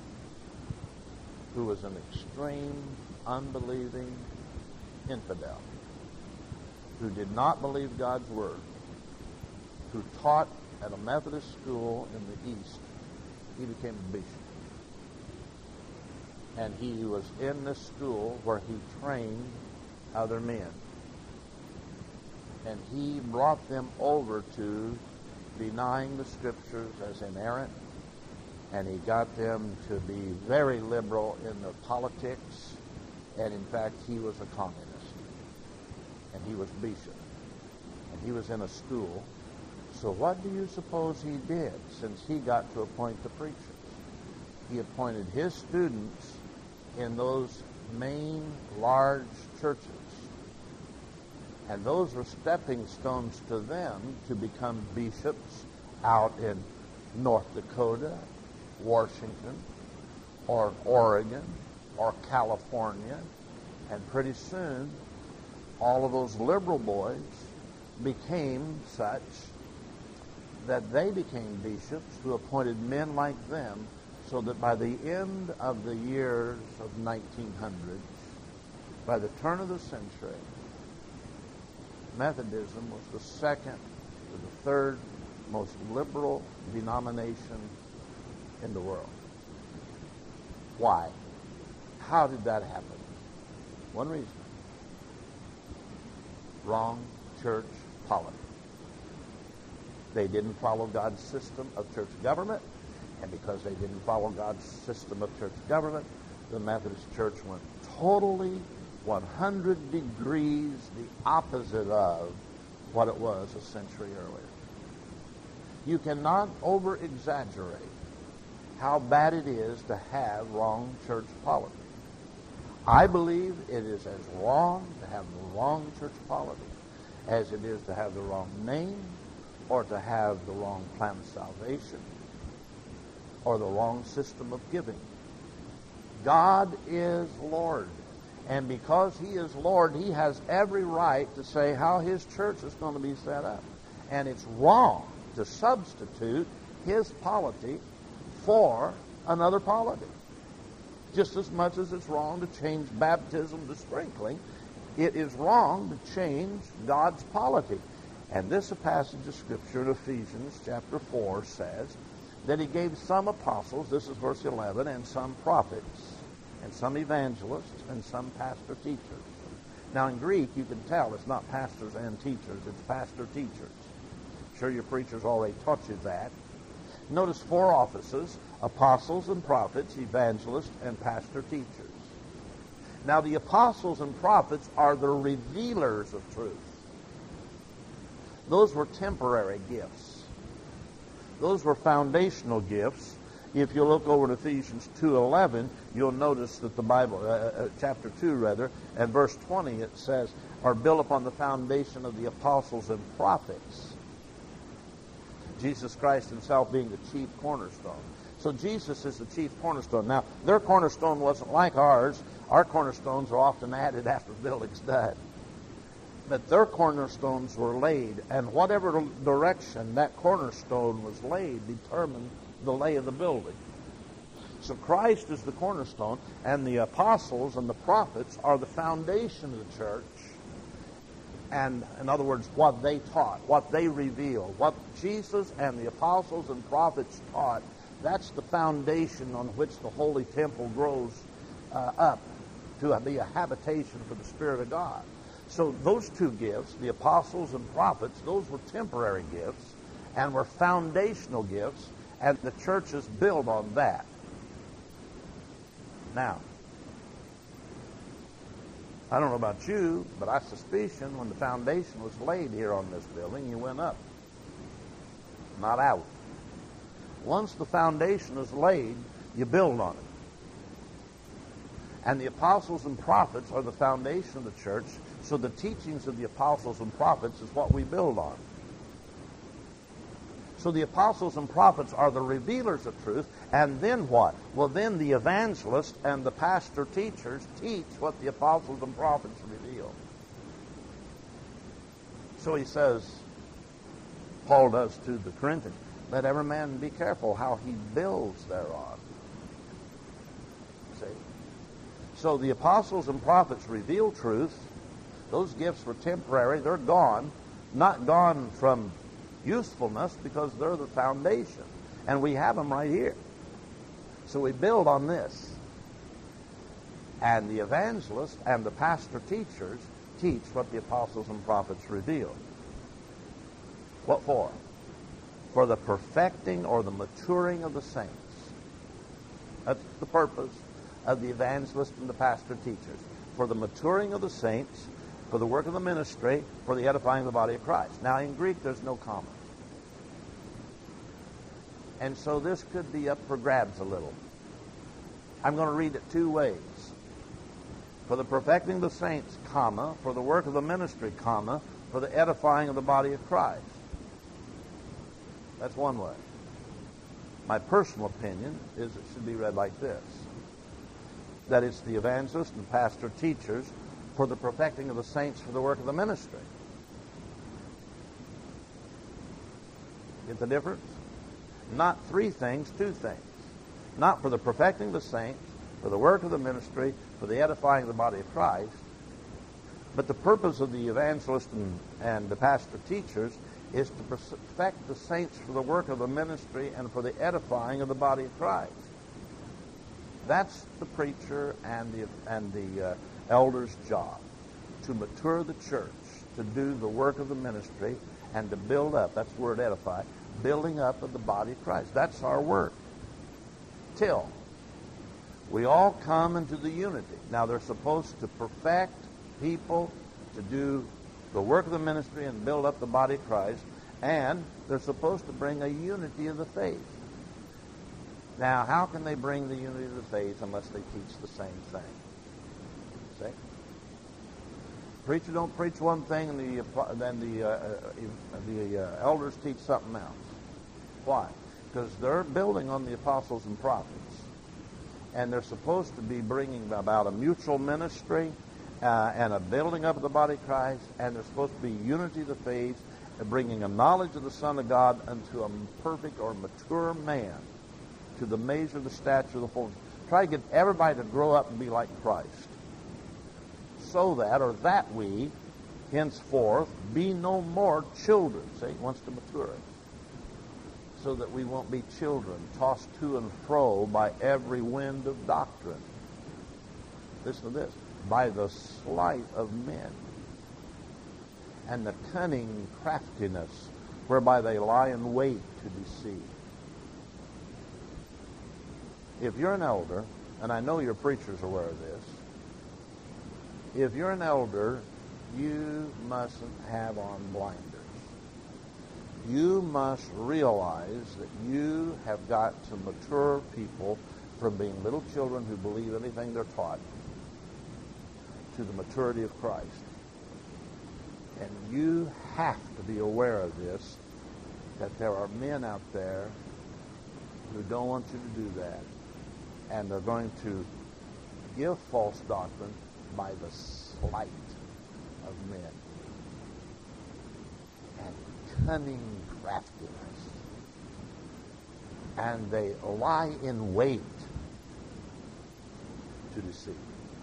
who was an extreme, unbelieving infidel, who did not believe God's word, who taught at a Methodist school in the East, he became a bishop. And he was in this school where he trained other men. And he brought them over to denying the Scriptures as inerrant, and he got them to be very liberal in their politics, and in fact he was a communist, and he was bishop, and he was in a school So what do you suppose he did since he got to appoint the preachers? He appointed his students in those main large churches. And those were stepping stones to them to become bishops out in North Dakota, Washington, or Oregon, or California. And pretty soon, all of those liberal boys became such that they became bishops who appointed men like them, so that by the end of the years of nineteen hundred, by the turn of the century, Methodism was the second to the third most liberal denomination in the world. Why? How did that happen? One reason. Wrong church polity. They didn't follow God's system of church government, and because they didn't follow God's system of church government, the Methodist Church went totally one hundred degrees the opposite of what it was a century earlier. You cannot over-exaggerate how bad it is to have wrong church polity. I believe it is as wrong to have the wrong church polity as it is to have the wrong name, or to have the wrong plan of salvation, or the wrong system of giving. God is Lord. And because he is Lord, he has every right to say how his church is going to be set up. And it's wrong to substitute his polity for another polity. Just as much as it's wrong to change baptism to sprinkling, it is wrong to change God's polity. And this passage of Scripture in Ephesians chapter four says that he gave some apostles, this is verse eleven, and some prophets, and some evangelists, and some pastor teachers. Now in Greek, you can tell it's not pastors and teachers, it's pastor teachers. I'm sure your preachers already taught you that. Notice four offices: apostles and prophets, evangelists, and pastor teachers. Now the apostles and prophets are the revealers of truth. Those were temporary gifts. Those were foundational gifts. If you look over in Ephesians two eleven, you'll notice that the Bible, uh, uh, chapter two rather, and verse twenty, it says, are built upon the foundation of the apostles and prophets. Jesus Christ himself being the chief cornerstone. So Jesus is the chief cornerstone. Now, their cornerstone wasn't like ours. Our cornerstones are often added after the building's done. But their cornerstones were laid, and whatever direction that cornerstone was laid determined the lay of the building. So Christ is the cornerstone, and the apostles and the prophets are the foundation of the church. And in other words, what they taught, what they revealed, what Jesus and the apostles and prophets taught, that's the foundation on which the holy temple grows uh, up to be a habitation for the Spirit of God. So those two gifts, the apostles and prophets, those were temporary gifts and were foundational gifts, and the church is built on that. Now, I don't know about you, but I suspicion when the foundation was laid here on this building, you went up, not out. Once the foundation is laid, you build on it. And the apostles and prophets are the foundation of the church, so the teachings of the apostles and prophets is what we build on. So the apostles and prophets are the revealers of truth, and then what? Well, then the evangelists and the pastor teachers teach what the apostles and prophets reveal. So he says, Paul does to the Corinthians, let every man be careful how he builds thereon. See? So the apostles and prophets reveal truth. Those gifts were temporary. They're gone. Not gone from usefulness, because they're the foundation. And we have them right here. So we build on this. And the evangelists and the pastor teachers teach what the apostles and prophets reveal. What for? For the perfecting or the maturing of the saints. That's the purpose of the evangelists and the pastor teachers. For the maturing of the saints, for the work of the ministry, for the edifying of the body of Christ. Now, in Greek, there's no comma. And so this could be up for grabs a little. I'm going to read it two ways. For the perfecting of the saints, comma, for the work of the ministry, comma, for the edifying of the body of Christ. That's one way. My personal opinion is it should be read like this. That it's the evangelist and pastor teachers for the perfecting of the saints for the work of the ministry. Get the difference? Not three things, two things. Not for the perfecting of the saints, for the work of the ministry, for the edifying of the body of Christ. But the purpose of the evangelist and, and the pastor teachers is to perfect the saints for the work of the ministry and for the edifying of the body of Christ. That's the preacher and the and the uh, elder's job, to mature the church, to do the work of the ministry, and to build up. That's the word edify. Building up of the body of Christ. That's our work. Till we all come into the unity. Now they're supposed to perfect people to do the work of the ministry and build up the body of Christ, and they're supposed to bring a unity of the faith. Now, how can they bring the unity of the faith unless they teach the same thing? See? Preacher don't preach one thing, and the then the uh, the uh, elders teach something else. Why? Because they're building on the apostles and prophets, and they're supposed to be bringing about a mutual ministry uh, and a building up of the body of Christ, and there's supposed to be unity of the faith, and bringing a knowledge of the Son of God unto a perfect or mature man, to the measure of the stature of the fullness. Try to get everybody to grow up and be like Christ, so that, or that we, henceforth, be no more children. See, he wants to mature us, so that we won't be children, tossed to and fro by every wind of doctrine. Listen to this. By the sleight of men, and the cunning craftiness whereby they lie in wait to deceive. If you're an elder, and I know your preacher's aware of this, if you're an elder, you mustn't have on blinders. You must realize that you have got to mature people from being little children who believe anything they're taught to the maturity of Christ. And you have to be aware of this, that there are men out there who don't want you to do that, and they're going to give false doctrine by the sleight of men and cunning craftiness. And they lie in wait to deceive.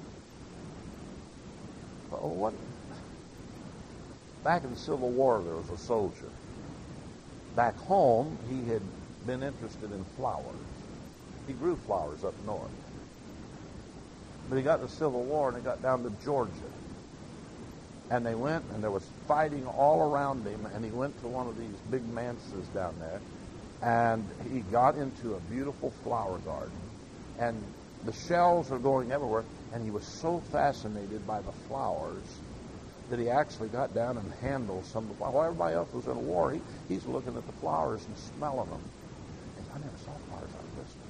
Well, what? Back in the Civil War, there was a soldier. Back home, he had been interested in flowers. He grew flowers up north. But he got in the Civil War, and he got down to Georgia. And they went, and there was fighting all around him, and he went to one of these big manses down there, and he got into a beautiful flower garden. And the shells are going everywhere, and he was so fascinated by the flowers that he actually got down and handled some of the flowers. While everybody else was in a war, he, he's looking at the flowers and smelling them. And I never saw flowers like this.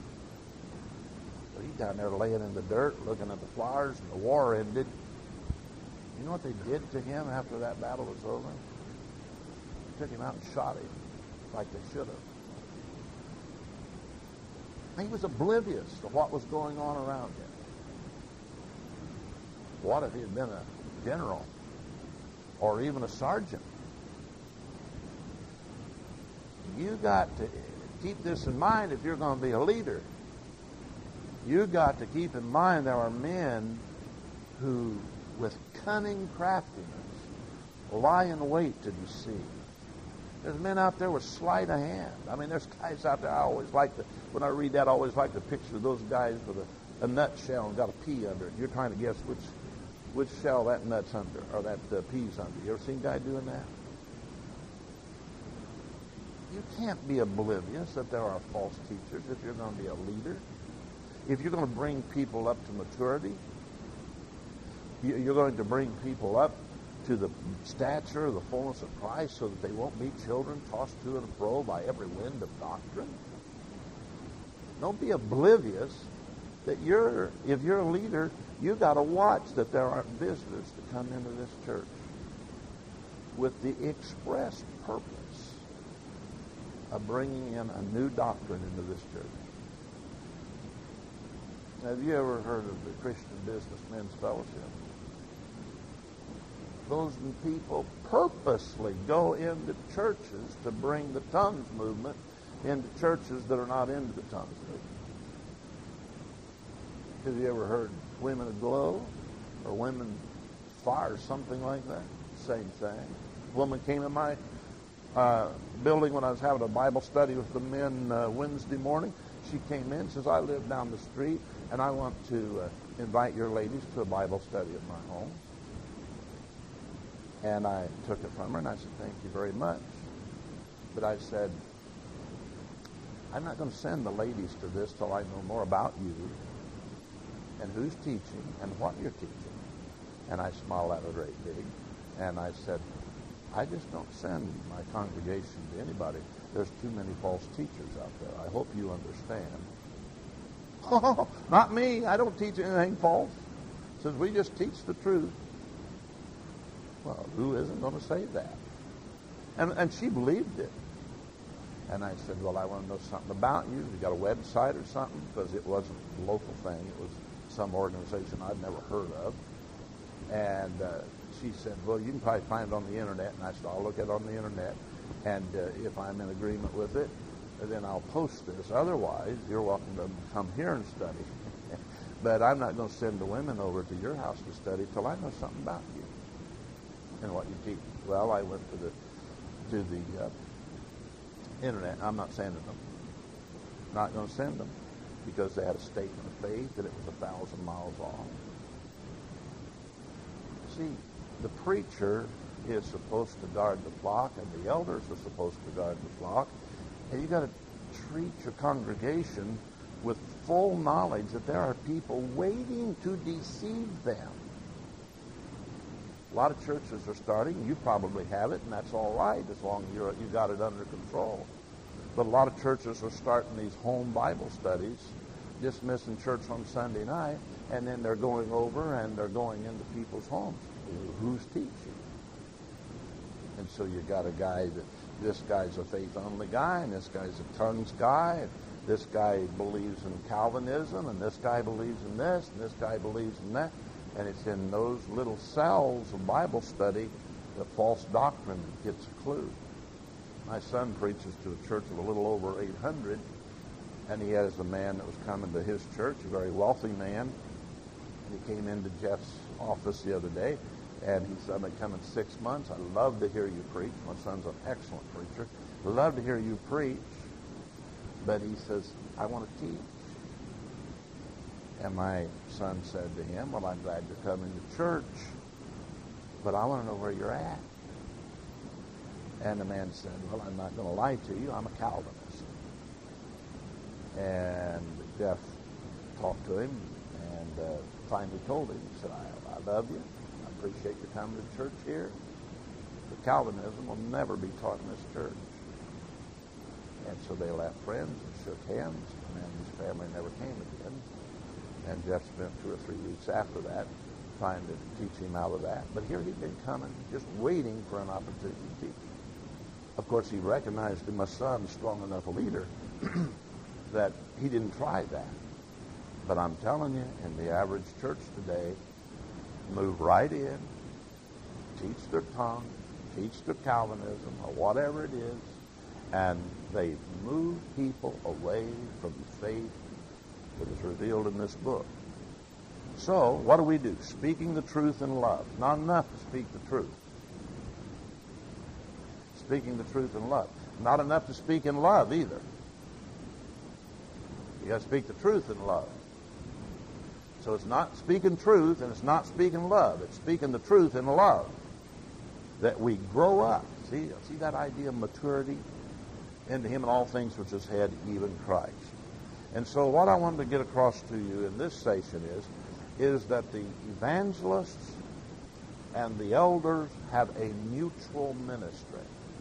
So he's down there laying in the dirt, looking at the flowers, and the war ended. You know what they did to him after that battle was over? They took him out and shot him, like they should have. He was oblivious to what was going on around him. What if he had been a general or even a sergeant? You got to keep this in mind if you're going to be a leader. You got to keep in mind there are men who, with cunning craftiness, lie in wait to deceive. There's men out there with sleight of hand. I mean, there's guys out there, I always like to, when I read that, I always like to picture those guys with a, a nutshell and got a pea under it. You're trying to guess which which shell that nut's under, or that uh, pea's under. You ever seen a guy doing that? You can't be oblivious that there are false teachers if you're going to be a leader. If you're going to bring people up to maturity, you're going to bring people up to the stature of the fullness of Christ, so that they won't be children tossed to and fro by every wind of doctrine. Don't be oblivious that you're, if you're a leader, you got to watch that there aren't visitors to come into this church with the express purpose of bringing in a new doctrine into this church. Have you ever heard of the Christian Businessmen's Fellowship? Those people purposely go into churches to bring the tongues movement into churches that are not into the tongues movement. Have you ever heard Women Aglow or Women Fire, something like that? Same thing. A woman came in my uh, building when I was having a Bible study with the men uh, Wednesday morning. She came in and says, I live down the street and I want to uh, invite your ladies to a Bible study at my home. And I took it from her and I said, thank you very much. But I said, I'm not going to send the ladies to this till I know more about you and who's teaching and what you're teaching. And I smiled at her very big. And I said, I just don't send my congregation to anybody. There's too many false teachers out there. I hope you understand. Oh, not me. I don't teach anything false. Says we just teach the truth. Well, who isn't going to say that? And, and she believed it. And I said, well, I want to know something about you. You got a website or something? Because it wasn't a local thing. It was some organization I'd never heard of. And uh, she said, well, you can probably find it on the internet. And I said, I'll look at it on the internet. And uh, if I'm in agreement with it, then I'll post this. Otherwise, you're welcome to come here and study. But I'm not going to send the women over to your house to study till I know something about you and what you teach. Well, I went to the to the uh, internet. I'm not sending them. Not going to send them because they had a statement of faith that it was a thousand miles off. See, the preacher is supposed to guard the flock, and the elders are supposed to guard the flock. And you got to treat your congregation with full knowledge that there are people waiting to deceive them. A lot of churches are starting. You probably have it, and that's all right as long as you're, you got it under control. But a lot of churches are starting these home Bible studies, dismissing church on Sunday night, and then they're going over and they're going into people's homes. Who's teaching? And so you got a guy that, this guy's a faith-only guy, and this guy's a tongues guy, and this guy believes in Calvinism, and this guy believes in this, and this guy believes in that. And it's in those little cells of Bible study that false doctrine gets a clue. My son preaches to a church of a little over eight hundred, and he has a man that was coming to his church, a very wealthy man. And he came into Jeff's office the other day, and he said, I've been coming six months. I love to hear you preach. My son's an excellent preacher. I love to hear you preach. But he says, I want to teach. And my son said to him, well, I'm glad you're coming to church, but I want to know where you're at. And the man said, well, I'm not going to lie to you. I'm a Calvinist. And Jeff talked to him and uh, finally told him, he said, I, I love you. I appreciate you coming to church here. But Calvinism will never be taught in this church. And so they left friends and shook hands, and then his family never came again. And Jeff spent two or three weeks after that trying to teach him out of that. But here he'd been coming, just waiting for an opportunity to teach. Of course, he recognized in my son strong enough a leader that he didn't try that. But I'm telling you, in the average church today, move right in, teach their tongue, teach their Calvinism, or whatever it is, and they move people away from the faith that is revealed in this book. So, what do we do? Speaking the truth in love. Not enough to speak the truth. Speaking the truth in love. Not enough to speak in love either. You got to speak the truth in love. So it's not speaking truth and it's not speaking love. It's speaking the truth in love. That we grow up. See, see that idea of maturity? Into him in all things which is head, even Christ. And so what I wanted to get across to you in this session is, is that the evangelists and the elders have a mutual ministry.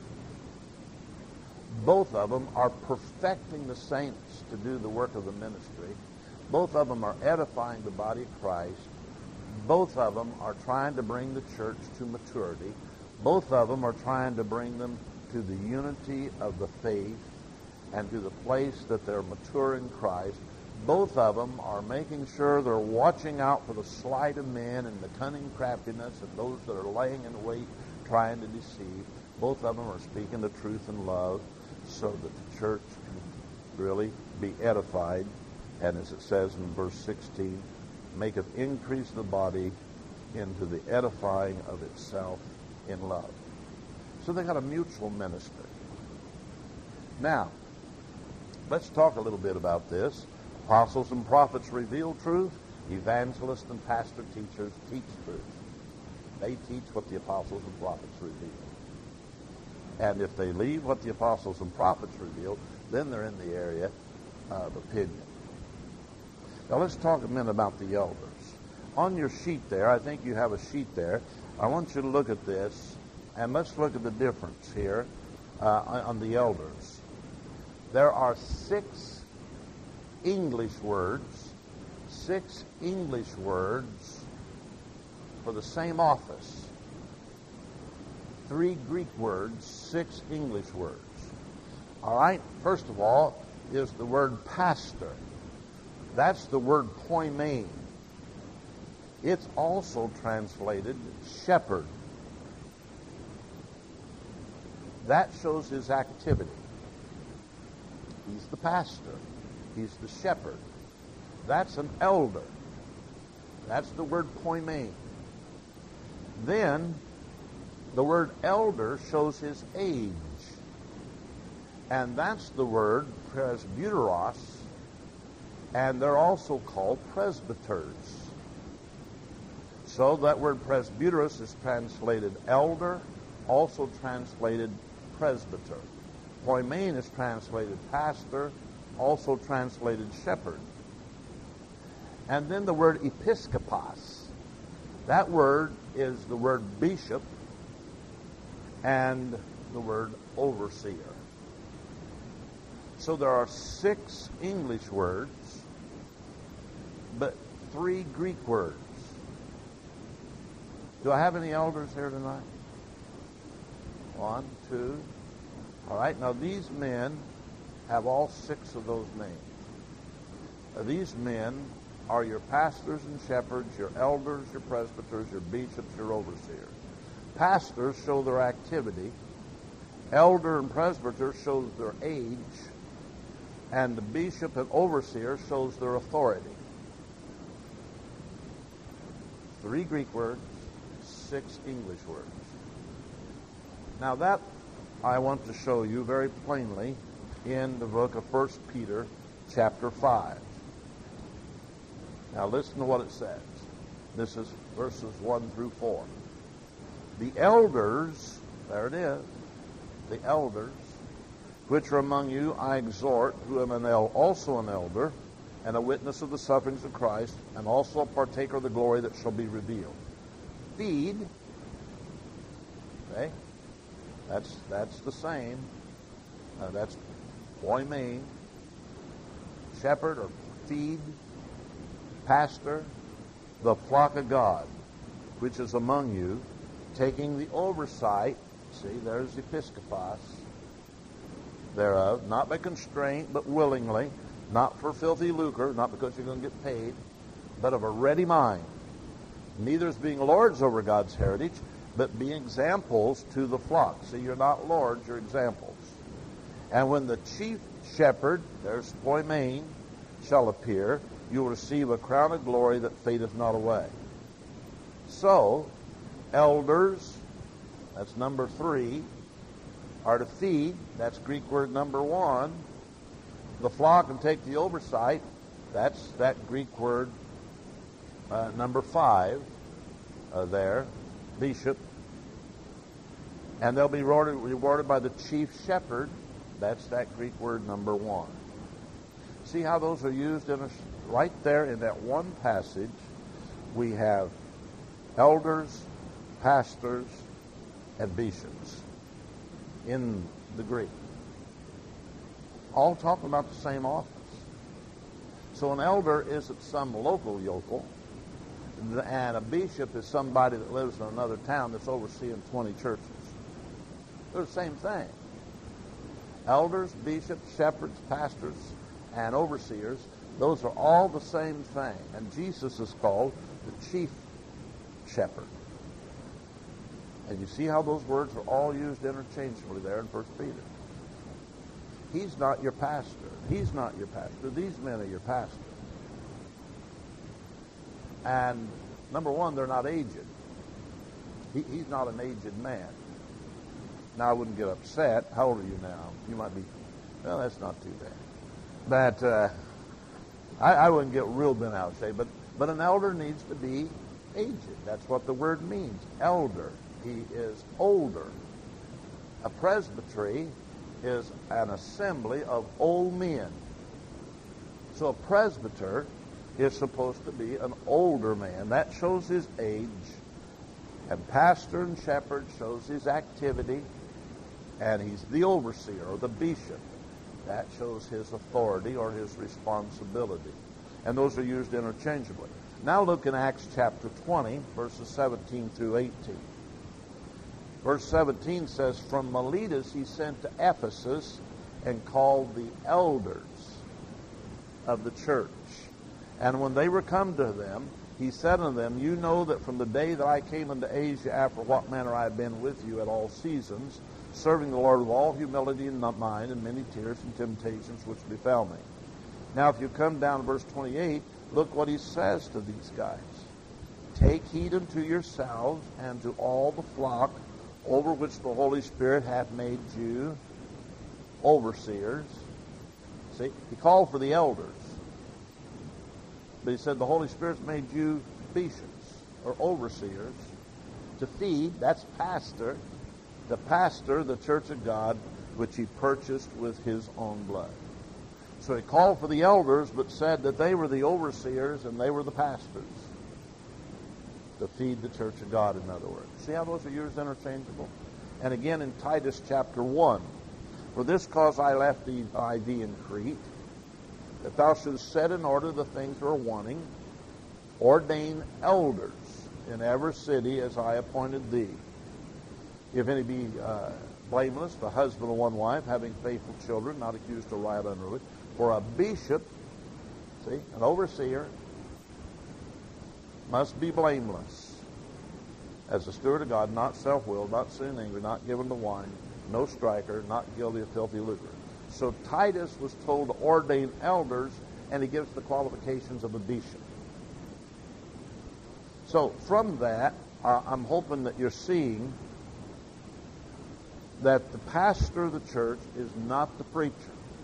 Both of them are perfecting the saints to do the work of the ministry. Both of them are edifying the body of Christ. Both of them are trying to bring the church to maturity. Both of them are trying to bring them to the unity of the faith and to the place that they're mature in Christ. Both of them are making sure they're watching out for the sleight of men and the cunning craftiness of those that are laying in wait, trying to deceive. Both of them are speaking the truth in love so that the church can really be edified. And as it says in verse sixteen, maketh increase the body into the edifying of itself in love. So they got a mutual ministry. Now, let's talk a little bit about this. Apostles and prophets reveal truth. Evangelists and pastor teachers teach truth. They teach what the apostles and prophets reveal. And if they leave what the apostles and prophets reveal, then they're in the area of opinion. Now let's talk a minute about the elders. On your sheet there, I think you have a sheet there. I want you to look at this, and let's look at the difference here uh, on the elders. There are six English words, six English words for the same office. Three Greek words, six English words. All right, first of all is the word pastor. That's the word poimen. It's also translated shepherd. That shows his activity. He's the pastor. He's the shepherd. That's an elder. That's the word poimen. Then the word elder shows his age. And that's the word presbyteros. And they're also called presbyters. So that word presbyteros is translated elder, also translated presbyter. Poimen is translated pastor, also translated shepherd. And then the word episkopos. That word is the word bishop and the word overseer. So there are six English words, but three Greek words. Do I have any elders here tonight? One, two. All right, now these men have all six of those names. Now, these men are your pastors and shepherds, your elders, your presbyters, your bishops, your overseers. Pastors show their activity. Elder and presbyter shows their age. And the bishop and overseer shows their authority. Three Greek words, six English words. Now that I want to show you very plainly in the book of First Peter chapter five. Now listen to what it says. This is verses one through four. The elders, there it is, the elders, which are among you, I exhort, who am an el- also an elder, and a witness of the sufferings of Christ, and also a partaker of the glory that shall be revealed. Feed, okay, that's that's the same. Uh, that's poimen, shepherd or feed, pastor, the flock of God, which is among you, taking the oversight. See, there's episkopos thereof, not by constraint, but willingly, not for filthy lucre, not because you're going to get paid, but of a ready mind. Neither as being lords over God's heritage, but being examples to the flock. See, you're not lords, you're examples. And when the chief shepherd, there's poimen, shall appear, you will receive a crown of glory that fadeth not away. So, elders, that's number three, are to feed, that's Greek word number one. The flock and take the oversight, that's that Greek word uh, number five uh, there, bishop. And they'll be rewarded, rewarded by the chief shepherd, that's that Greek word number one. See how those are used in a, right there in that one passage. We have elders, pastors, and bishops in the Greek. All talking about the same office. So an elder isn't some local yokel, and a bishop is somebody that lives in another town that's overseeing twenty churches. They're the same thing. Elders, bishops, shepherds, pastors, and overseers, those are all the same thing. And Jesus is called the chief shepherd. And you see how those words are all used interchangeably there in First Peter. He's not your pastor. He's not your pastor. These men are your pastor. And number one, they're not aged. He, he's not an aged man. Now, I wouldn't get upset. How old are you now? You might be, well, that's not too bad. But uh, I, I wouldn't get real bent out of shape. But, but an elder needs to be aged. That's what the word means, elder. He is older. A presbytery is an assembly of old men. So a presbyter is supposed to be an older man. That shows his age. And pastor and shepherd shows his activity. And he's the overseer or the bishop. That shows his authority or his responsibility. And those are used interchangeably. Now look in Acts chapter twenty, verses seventeen through eighteen. Verse seventeen says, from Miletus he sent to Ephesus and called the elders of the church. And when they were come to them, he said unto them, you know that from the day that I came into Asia, after what manner I have been with you at all seasons, serving the Lord with all humility and mind, and many tears and temptations which befell me. Now if you come down to verse twenty-eight, look what he says to these guys. Take heed unto yourselves and to all the flock over which the Holy Spirit hath made you overseers. See, he called for the elders. But he said the Holy Spirit's made you bishops or overseers to feed, that's pastor, to pastor the church of God which he purchased with his own blood. So he called for the elders, but said that they were the overseers and they were the pastors. To feed the church of God, in other words. See how those are used interchangeable? And again in Titus chapter one. For this cause I left thee, I thee in Crete, that thou shouldst set in order the things that are wanting, ordain elders in every city as I appointed thee. If any be uh, blameless, the husband of one wife, having faithful children, not accused of riot unruly. For a bishop, see, an overseer, must be blameless, as a steward of God, not self-willed, not sin angry, not given to wine, no striker, not guilty of filthy lucre. So Titus was told to ordain elders, and he gives the qualifications of a bishop. So from that, uh, I'm hoping that you're seeing that the pastor of the church is not the preacher.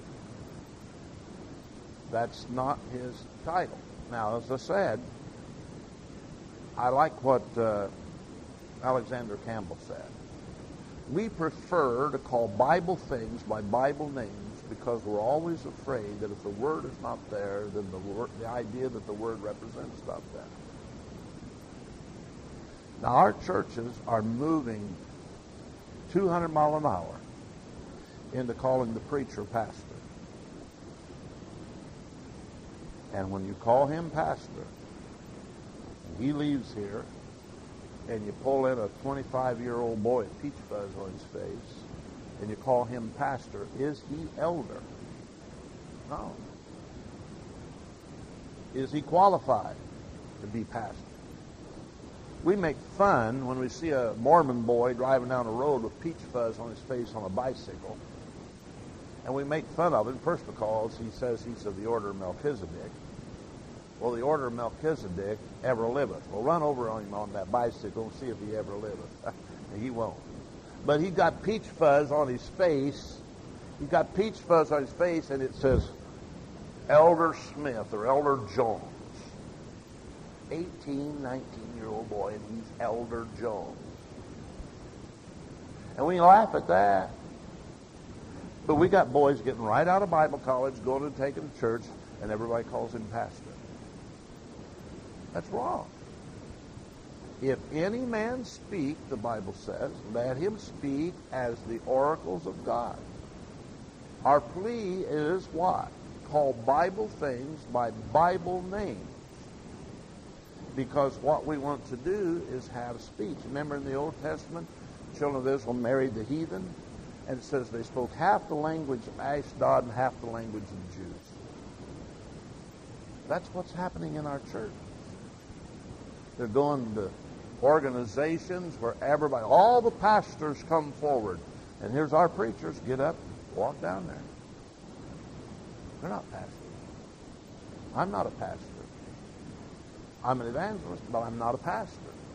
That's not his title. Now, as I said, I like what uh, Alexander Campbell said. We prefer to call Bible things by Bible names because we're always afraid that if the word is not there, then the, word, the idea that the word represents is not there. Now, our churches are moving two hundred miles an hour into calling the preacher pastor. And when you call him pastor, and he leaves here, and you pull in a twenty-five-year-old boy with peach fuzz on his face, and you call him pastor, is he elder? No. Is he qualified to be pastor? We make fun when we see a Mormon boy driving down the road with peach fuzz on his face on a bicycle. And we make fun of him, first because he says he's of the order of Melchizedek. Well, the order of Melchizedek ever liveth. Well, run over on him on that bicycle and see if he ever liveth. He won't. But he's got peach fuzz on his face. He's got peach fuzz on his face, and it says Elder Smith or Elder Jones. eighteen, nineteen-year-old boy, and he's Elder Jones. And we laugh at that. But we got boys getting right out of Bible college, going and taking to church, and everybody calls him pastor. That's wrong. If any man speak, the Bible says, let him speak as the oracles of God. Our plea is what? Call Bible things by Bible names. Because what we want to do is have speech. Remember in the Old Testament, children of Israel married the heathen, and it says they spoke half the language of Ashdod and half the language of the Jews. That's what's happening in our church. They're going to organizations where everybody, all the pastors come forward, and here's our preachers, get up, walk down there. They're not pastors. I'm not a pastor. I'm an evangelist, but I'm not a pastor.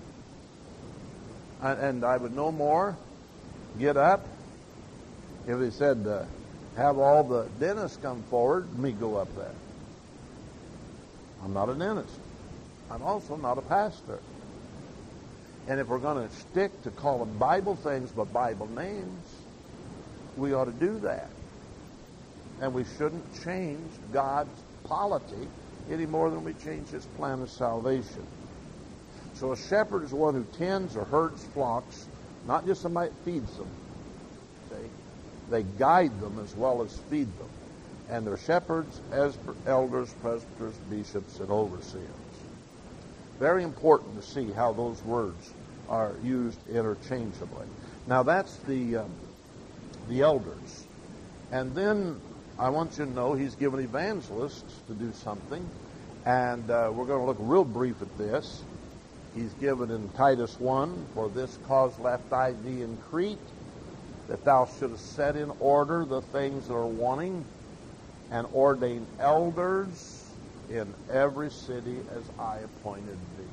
And, and I would no more get up if he said, uh, have all the dentists come forward, me go up there. I'm not a dentist. I'm also not a pastor. And if we're going to stick to calling Bible things by Bible names, we ought to do that. And we shouldn't change God's polity any more than we change his plan of salvation. So a shepherd is one who tends or herds flocks, not just somebody that feeds them. See? They guide them as well as feed them. And they're shepherds, elders, presbyters, bishops, and overseers. Very important to see how those words are used interchangeably. Now that's the um, the elders. And then I want you to know he's given evangelists to do something. And uh, we're going to look real brief at this. He's given in Titus one, for this cause left I thee in Crete, that thou shouldest set in order the things that are wanting, and ordain elders in every city as I appointed thee.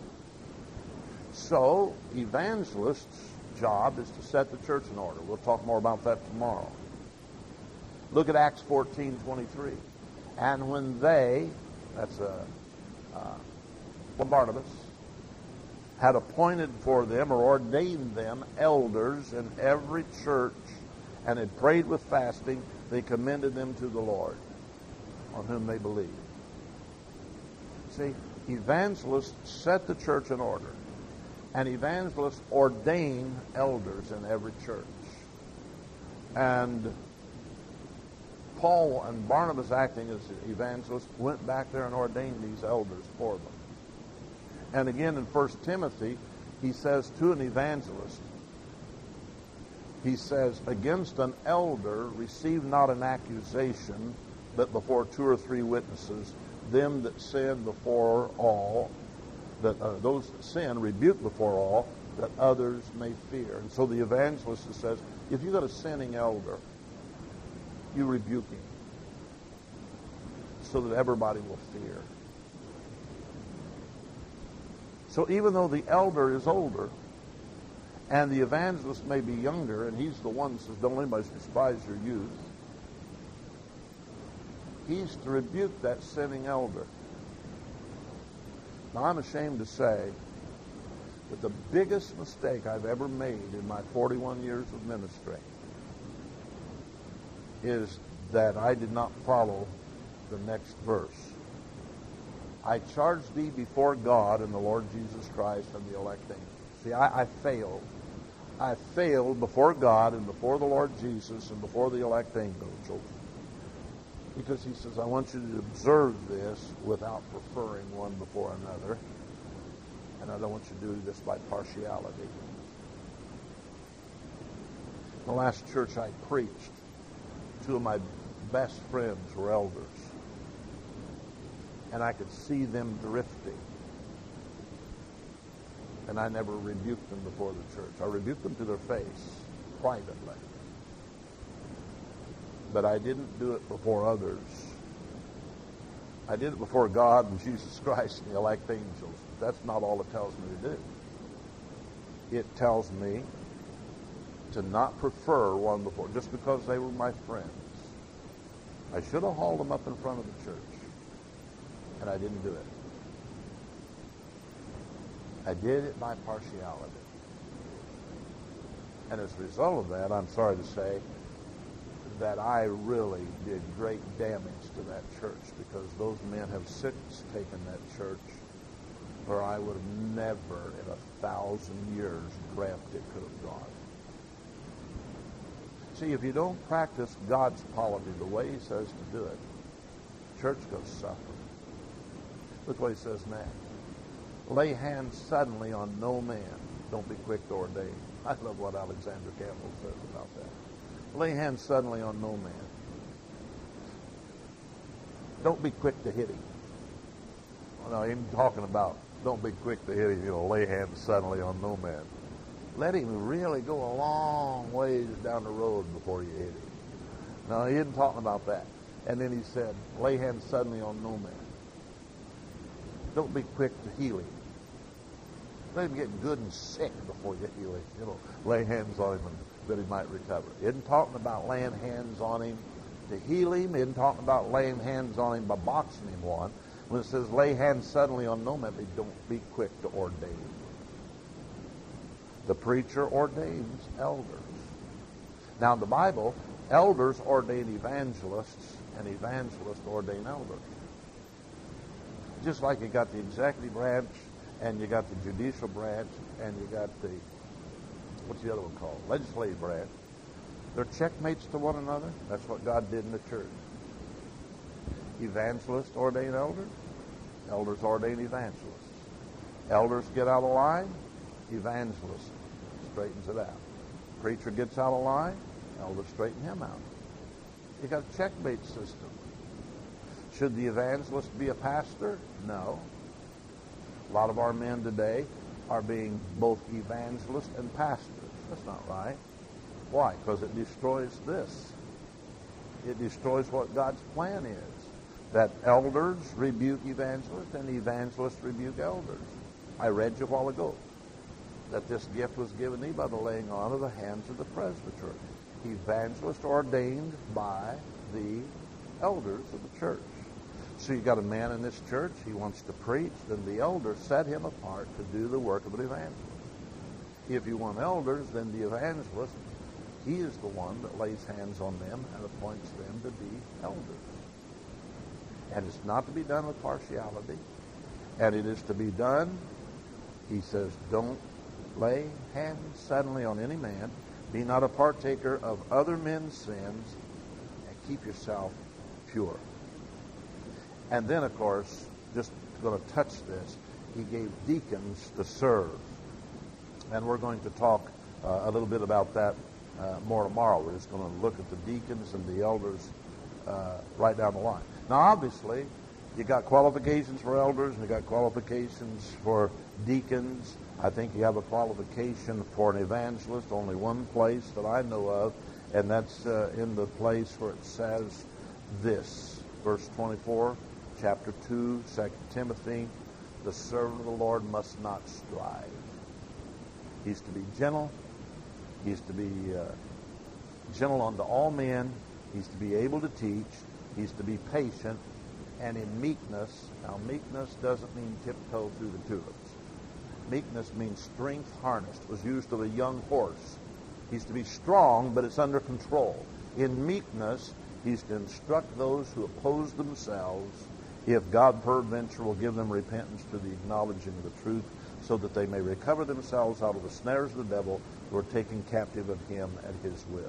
So, evangelists' job is to set the church in order. We'll talk more about that tomorrow. Look at Acts fourteen twenty-three. And when they, that's a, uh, Barnabas, had appointed for them or ordained them elders in every church and had prayed with fasting, they commended them to the Lord, on whom they believed. See, evangelists set the church in order, and evangelists ordain elders in every church. And Paul and Barnabas, acting as evangelists, went back there and ordained these elders for them. And again in First Timothy, he says to an evangelist, he says, against an elder receive not an accusation, but before two or three witnesses, them that sin before all, that uh, those that sin rebuke before all, that others may fear. And so the evangelist says, if you've got a sinning elder, you rebuke him so that everybody will fear. So even though the elder is older and the evangelist may be younger, and he's the one that says, don't anybody despise your youth, he's to rebuke that sinning elder. Now, I'm ashamed to say that the biggest mistake I've ever made in my forty-one years of ministry is that I did not follow the next verse. I charge thee before God and the Lord Jesus Christ and the elect angels. See, I, I failed. I failed before God and before the Lord Jesus and before the elect angels. Because he says, I want you to observe this without preferring one before another. And I don't want you to do this by partiality. The last church I preached, two of my best friends were elders. And I could see them drifting. And I never rebuked them before the church. I rebuked them to their face, privately. But I didn't do it before others. I did it before God and Jesus Christ and the elect angels. That's not all it tells me to do. It tells me to not prefer one before, just because they were my friends. I should have hauled them up in front of the church, and I didn't do it. I did it by partiality. And as a result of that, I'm sorry to say that I really did great damage to that church, because those men have since taken that church where I would have never in a thousand years dreamt it could have gone. See, if you don't practice God's polity the way he says to do it, church goes suffer. Look what he says next. Lay hands suddenly on no man. Don't be quick to ordain. I love what Alexander Campbell says about that. Lay hands suddenly on no man. Don't be quick to hit him. Well, no, I'm talking about don't be quick to hit him, you know, lay hands suddenly on no man. Let him really go a long ways down the road before you hit him. No, he isn't talking about that. And then he said, lay hands suddenly on no man. Don't be quick to heal him. Let him get good and sick before you heal him. You know, lay hands on him and that he might recover. He isn't talking about laying hands on him to heal him. He isn't talking about laying hands on him by boxing him one. When it says lay hands suddenly on no man, they don't be quick to ordain. The preacher ordains elders. Now in the Bible, elders ordain evangelists, and evangelists ordain elders. Just like you got the executive branch, and you got the judicial branch, and you got the, what's the other one called? Legislative branch. They're checkmates to one another. That's what God did in the church. Evangelists ordain elders. Elders ordain evangelists. Elders get out of line. Evangelist straightens it out. Preacher gets out of line. Elders straighten him out. You got a checkmate system. Should the evangelist be a pastor? No. A lot of our men today are being both evangelists and pastors. That's not right. Why? Because it destroys this. It destroys what God's plan is. That elders rebuke evangelists and evangelists rebuke elders. I read you a while ago that this gift was given thee by the laying on of the hands of the presbytery. Evangelist ordained by the elders of the church. So you got a man in this church, he wants to preach, then the elders set him apart to do the work of an evangelist. If you want elders, then the evangelist, he is the one that lays hands on them and appoints them to be elders. And it's not to be done with partiality. And it is to be done, he says, don't lay hands suddenly on any man. Be not a partaker of other men's sins, and keep yourself pure. And then, of course, just going to touch this, he gave deacons to serve. And we're going to talk uh, a little bit about that uh, more tomorrow. We're just going to look at the deacons and the elders uh, right down the line. Now, obviously, you got qualifications for elders, and you got qualifications for deacons. I think you have a qualification for an evangelist, only one place that I know of, and that's uh, in the place where it says this, verse twenty-four, chapter two, Second Timothy, the servant of the Lord must not strive. He's to be gentle. He's to be uh, gentle unto all men. He's to be able to teach. He's to be patient and in meekness. Now, meekness doesn't mean tiptoe through the tulips. Meekness means strength harnessed. It was used of a young horse. He's to be strong, but it's under control. In meekness, he's to instruct those who oppose themselves, if God peradventure will give them repentance to the acknowledging of the truth, so that they may recover themselves out of the snares of the devil, who are taken captive of him at his will.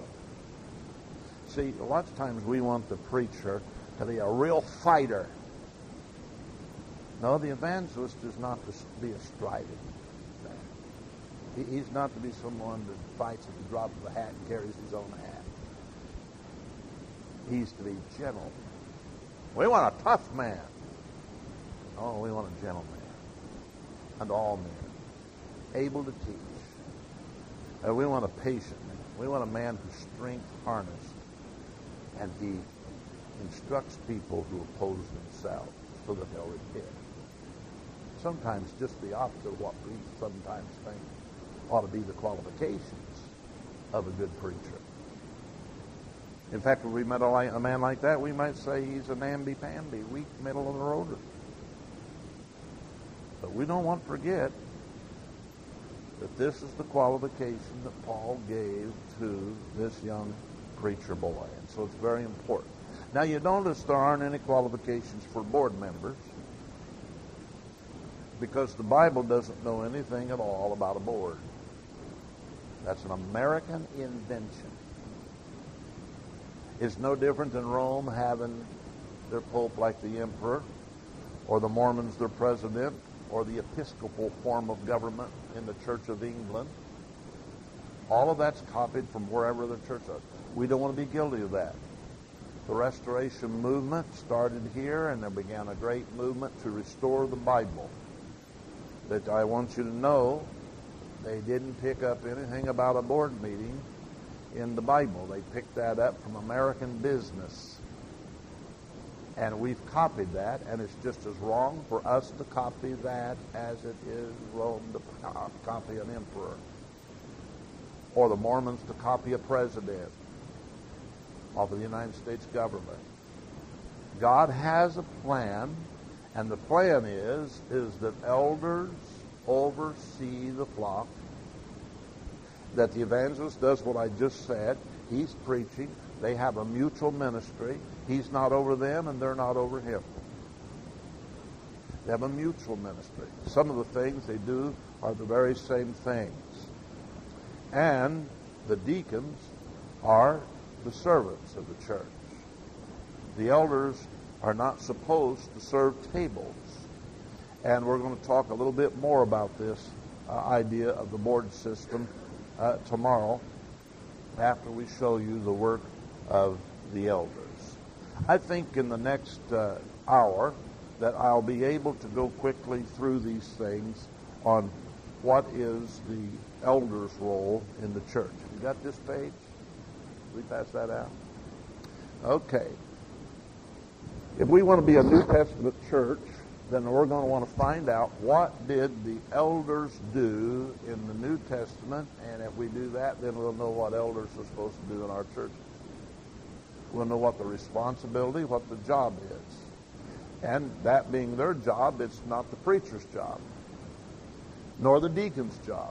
See, a lot of times we want the preacher to be a real fighter. No, the evangelist is not to be a striving man. He, he's not to be someone that fights at the drop of a hat and carries his own hat. He's to be gentle. We want a tough man. Oh, we want a gentle man. And all men, able to teach. Uh, we want a patient man. We want a man whose strength harnessed, and he instructs people who oppose themselves so that they'll repent. Sometimes just the opposite of what we sometimes think ought to be the qualifications of a good preacher. In fact, if we met a, a man like that, we might say he's a namby-pamby, weak, middle of the roader. But we don't want to forget that this is the qualification that Paul gave to this young preacher boy. And so it's very important. Now, you notice there aren't any qualifications for board members. because the Bible doesn't know anything at all about a board. That's an American invention. It's no different than Rome having their pope like the emperor, or the Mormons their president, or the Episcopal form of government in the Church of England. All of that's copied from wherever the church is. We don't want to be guilty of that. The Restoration movement started here, and there began a great movement to restore the Bible. But I want you to know, they didn't pick up anything about a board meeting in the Bible. They picked that up from American business. And we've copied that, and it's just as wrong for us to copy that as it is Rome to copy an emperor, or the Mormons to copy a president of the United States government. God has a plan, and the plan is, is that elders oversee the flock, that the evangelist does what I just said. He's preaching. They have a mutual ministry. He's not over them, and they're not over him. They have a mutual ministry. Some of the things they do are the very same things. And the deacons are the servants of the church. The elders are not supposed to serve tables. And we're going to talk a little bit more about this uh, idea of the board system uh, tomorrow, after we show you the work of the elders. I think in the next uh, hour that I'll be able to go quickly through these things on what is the elder's role in the church. You got this page? We pass that out? Okay. If we want to be a New Testament church, then we're going to want to find out what did the elders do in the New Testament, and if we do that, then we'll know what elders are supposed to do in our church. We'll know what the responsibility, what the job is. And that being their job, it's not the preacher's job, nor the deacon's job.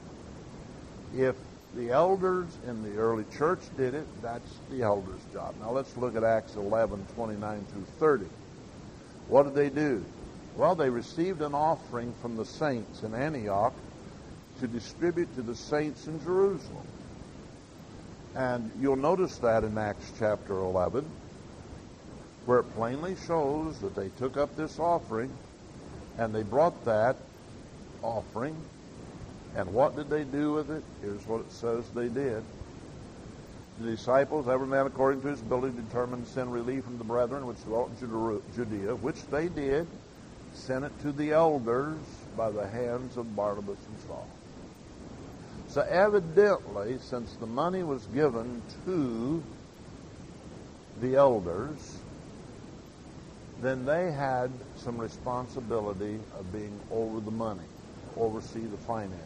If the elders in the early church did it, that's the elder's job. Now let's look at Acts eleven, twenty-nine through thirty. What did they do? Well, they received an offering from the saints in Antioch to distribute to the saints in Jerusalem. And you'll notice that in Acts chapter eleven, where it plainly shows that they took up this offering and they brought that offering. And what did they do with it? Here's what it says they did. The disciples, every man according to his ability, determined to send relief from the brethren which dwelt in Judea, which they did, sent it to the elders by the hands of Barnabas and Saul. So evidently, since the money was given to the elders, then they had some responsibility of being over the money, oversee the finances.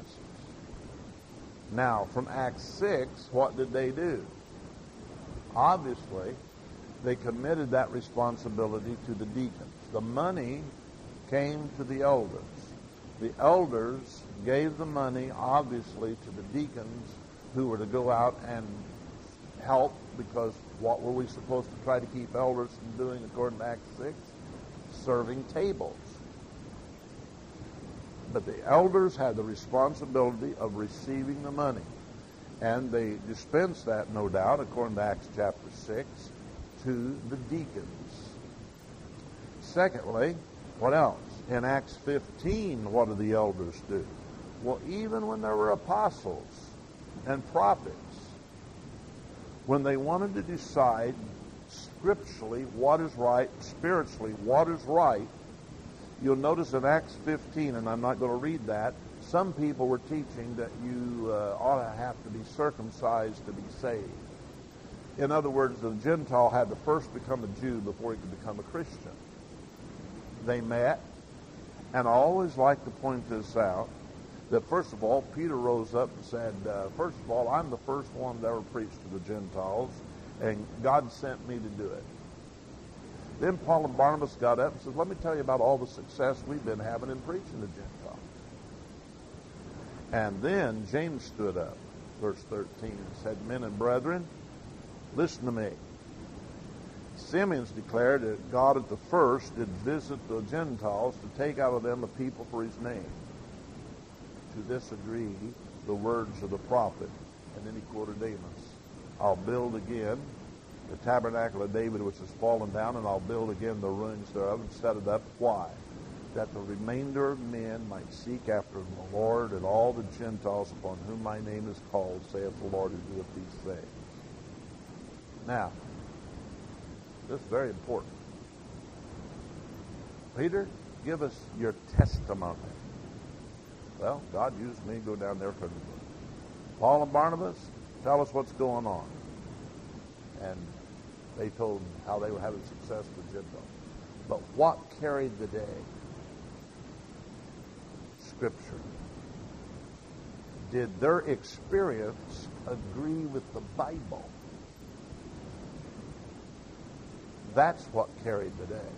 Now, from Acts six, what did they do? Obviously, they committed that responsibility to the deacons. The money came to the elders. The elders gave the money, obviously, to the deacons who were to go out and help, because what were we supposed to try to keep elders from doing according to Acts six? Serving tables. But the elders had the responsibility of receiving the money. And they dispensed that, no doubt, according to Acts chapter six, to the deacons. Secondly, what else? In Acts fifteen, what did the elders do? Well, even when there were apostles and prophets, when they wanted to decide scripturally what is right, spiritually what is right, you'll notice in Acts fifteen, and I'm not going to read that, some people were teaching that you uh, ought to have to be circumcised to be saved. In other words, the Gentile had to first become a Jew before he could become a Christian. They met, and I always like to point this out, that first of all, Peter rose up and said, uh, first of all, I'm the first one to ever preach to the Gentiles, and God sent me to do it. Then Paul and Barnabas got up and said, let me tell you about all the success we've been having in preaching to Gentiles. And then James stood up, verse thirteen, and said, men and brethren, listen to me. Simeon's declared that God at the first did visit the Gentiles to take out of them a people for his name. To this agree the words of the prophet. And then he quoted Amos. I'll build again the tabernacle of David which has fallen down, and I'll build again the ruins thereof and set it up. Why? That the remainder of men might seek after the Lord, and all the Gentiles upon whom my name is called, saith the Lord who doeth these things. Now, this is very important. Peter, give us your testimony. Well, God used me to go down there for Paul and Barnabas, tell us what's going on. And they told how they were having success with Gentiles. But what carried the day? Scripture. Did their experience agree with the Bible? That's what carried the day.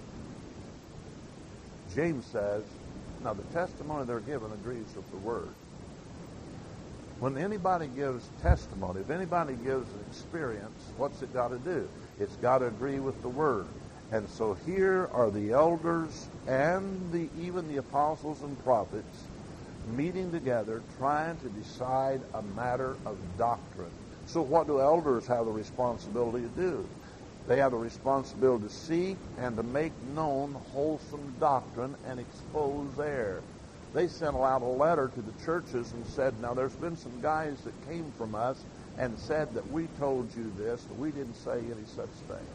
James says, now the testimony they're given agrees with the Word. When anybody gives testimony, if anybody gives an experience, what's it got to do? It's got to agree with the Word. And so here are the elders and the even the apostles and prophets meeting together, trying to decide a matter of doctrine. So what do elders have the responsibility to do? They have a responsibility to seek and to make known wholesome doctrine and expose error. They sent out a letter to the churches and said, now there's been some guys that came from us and said that we told you this, but we didn't say any such thing.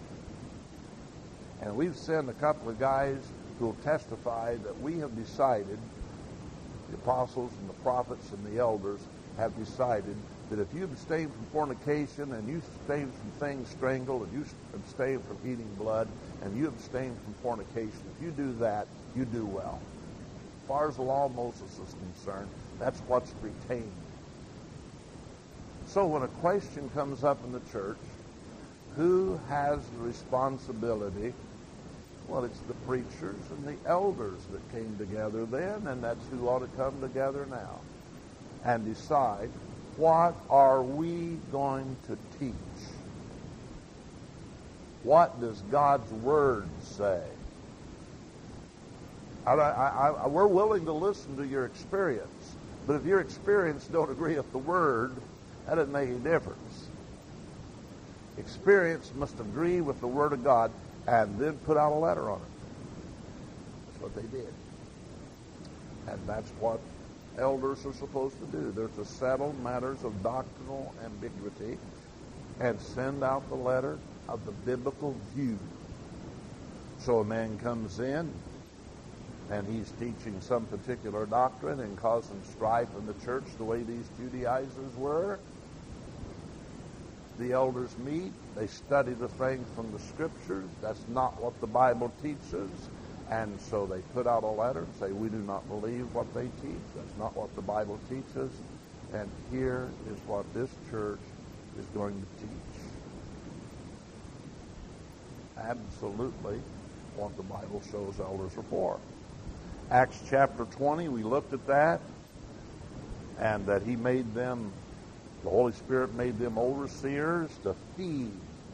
And we've sent a couple of guys who will testify that we have decided, the apostles and the prophets and the elders have decided that if you abstain from fornication and you abstain from things strangled and you abstain from eating blood and you abstain from fornication, if you do that, you do well. As far as the law of Moses is concerned, that's what's retained. So when a question comes up in the church, who has the responsibility? Well, it's the preachers and the elders that came together then, and that's who ought to come together now and decide, what are we going to teach? What does God's Word say? I, I, I, we're willing to listen to your experience, but if your experience don't agree with the Word, that doesn't make any difference. Experience must agree with the Word of God, and then put out a letter on it. That's what they did. And that's what elders are supposed to do. They're to settle matters of doctrinal ambiguity and send out the letter of the biblical view. So a man comes in and he's teaching some particular doctrine and causing strife in the church the way these Judaizers were. The elders meet, they study the thing from the Scriptures. That's not what the Bible teaches. And so they put out a letter and say, we do not believe what they teach. That's not what the Bible teaches. And here is what this church is going to teach. Absolutely what the Bible shows elders are for. Acts chapter twenty, we looked at that. And that he made them, the Holy Spirit made them overseers to feed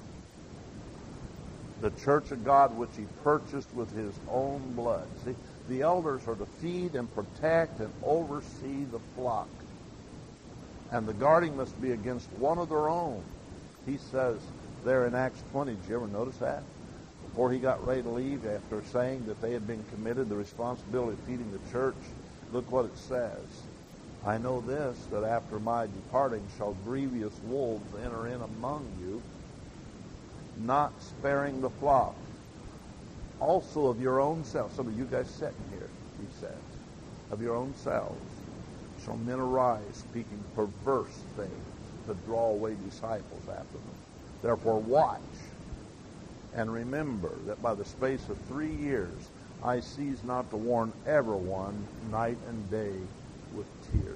the church of God which he purchased with his own blood. See, the elders are to feed and protect and oversee the flock. And the guarding must be against one of their own. He says there in Acts twenty, did you ever notice that? Before he got ready to leave, after saying that they had been committed the responsibility of feeding the church, look what it says. I know this, that after my departing shall grievous wolves enter in among you, not sparing the flock. Also of your own selves, some of you guys sitting here, he says, of your own selves shall men arise speaking perverse things to draw away disciples after them. Therefore watch and remember that by the space of three years I cease not to warn everyone night and day with tears.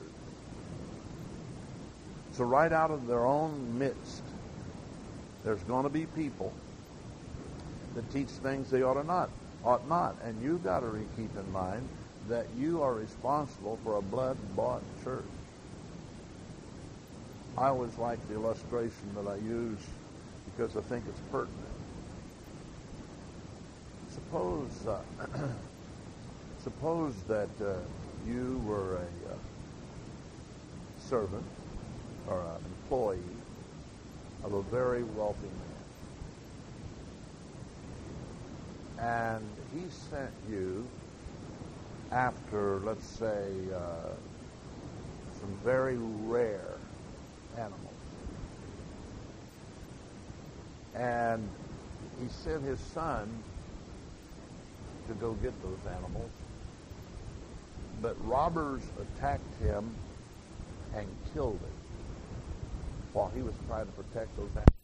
So right out of their own midst, there's going to be people that teach things they ought to not, ought not. And you've got to keep in mind that you are responsible for a blood-bought church. I always like the illustration that I use because I think it's pertinent. suppose uh, suppose that uh, you were a uh, servant or an employee of a very wealthy man, and he sent you after, let's say, uh, some very rare animals. And he sent his son to go get those animals, but robbers attacked him and killed him while he was trying to protect those animals.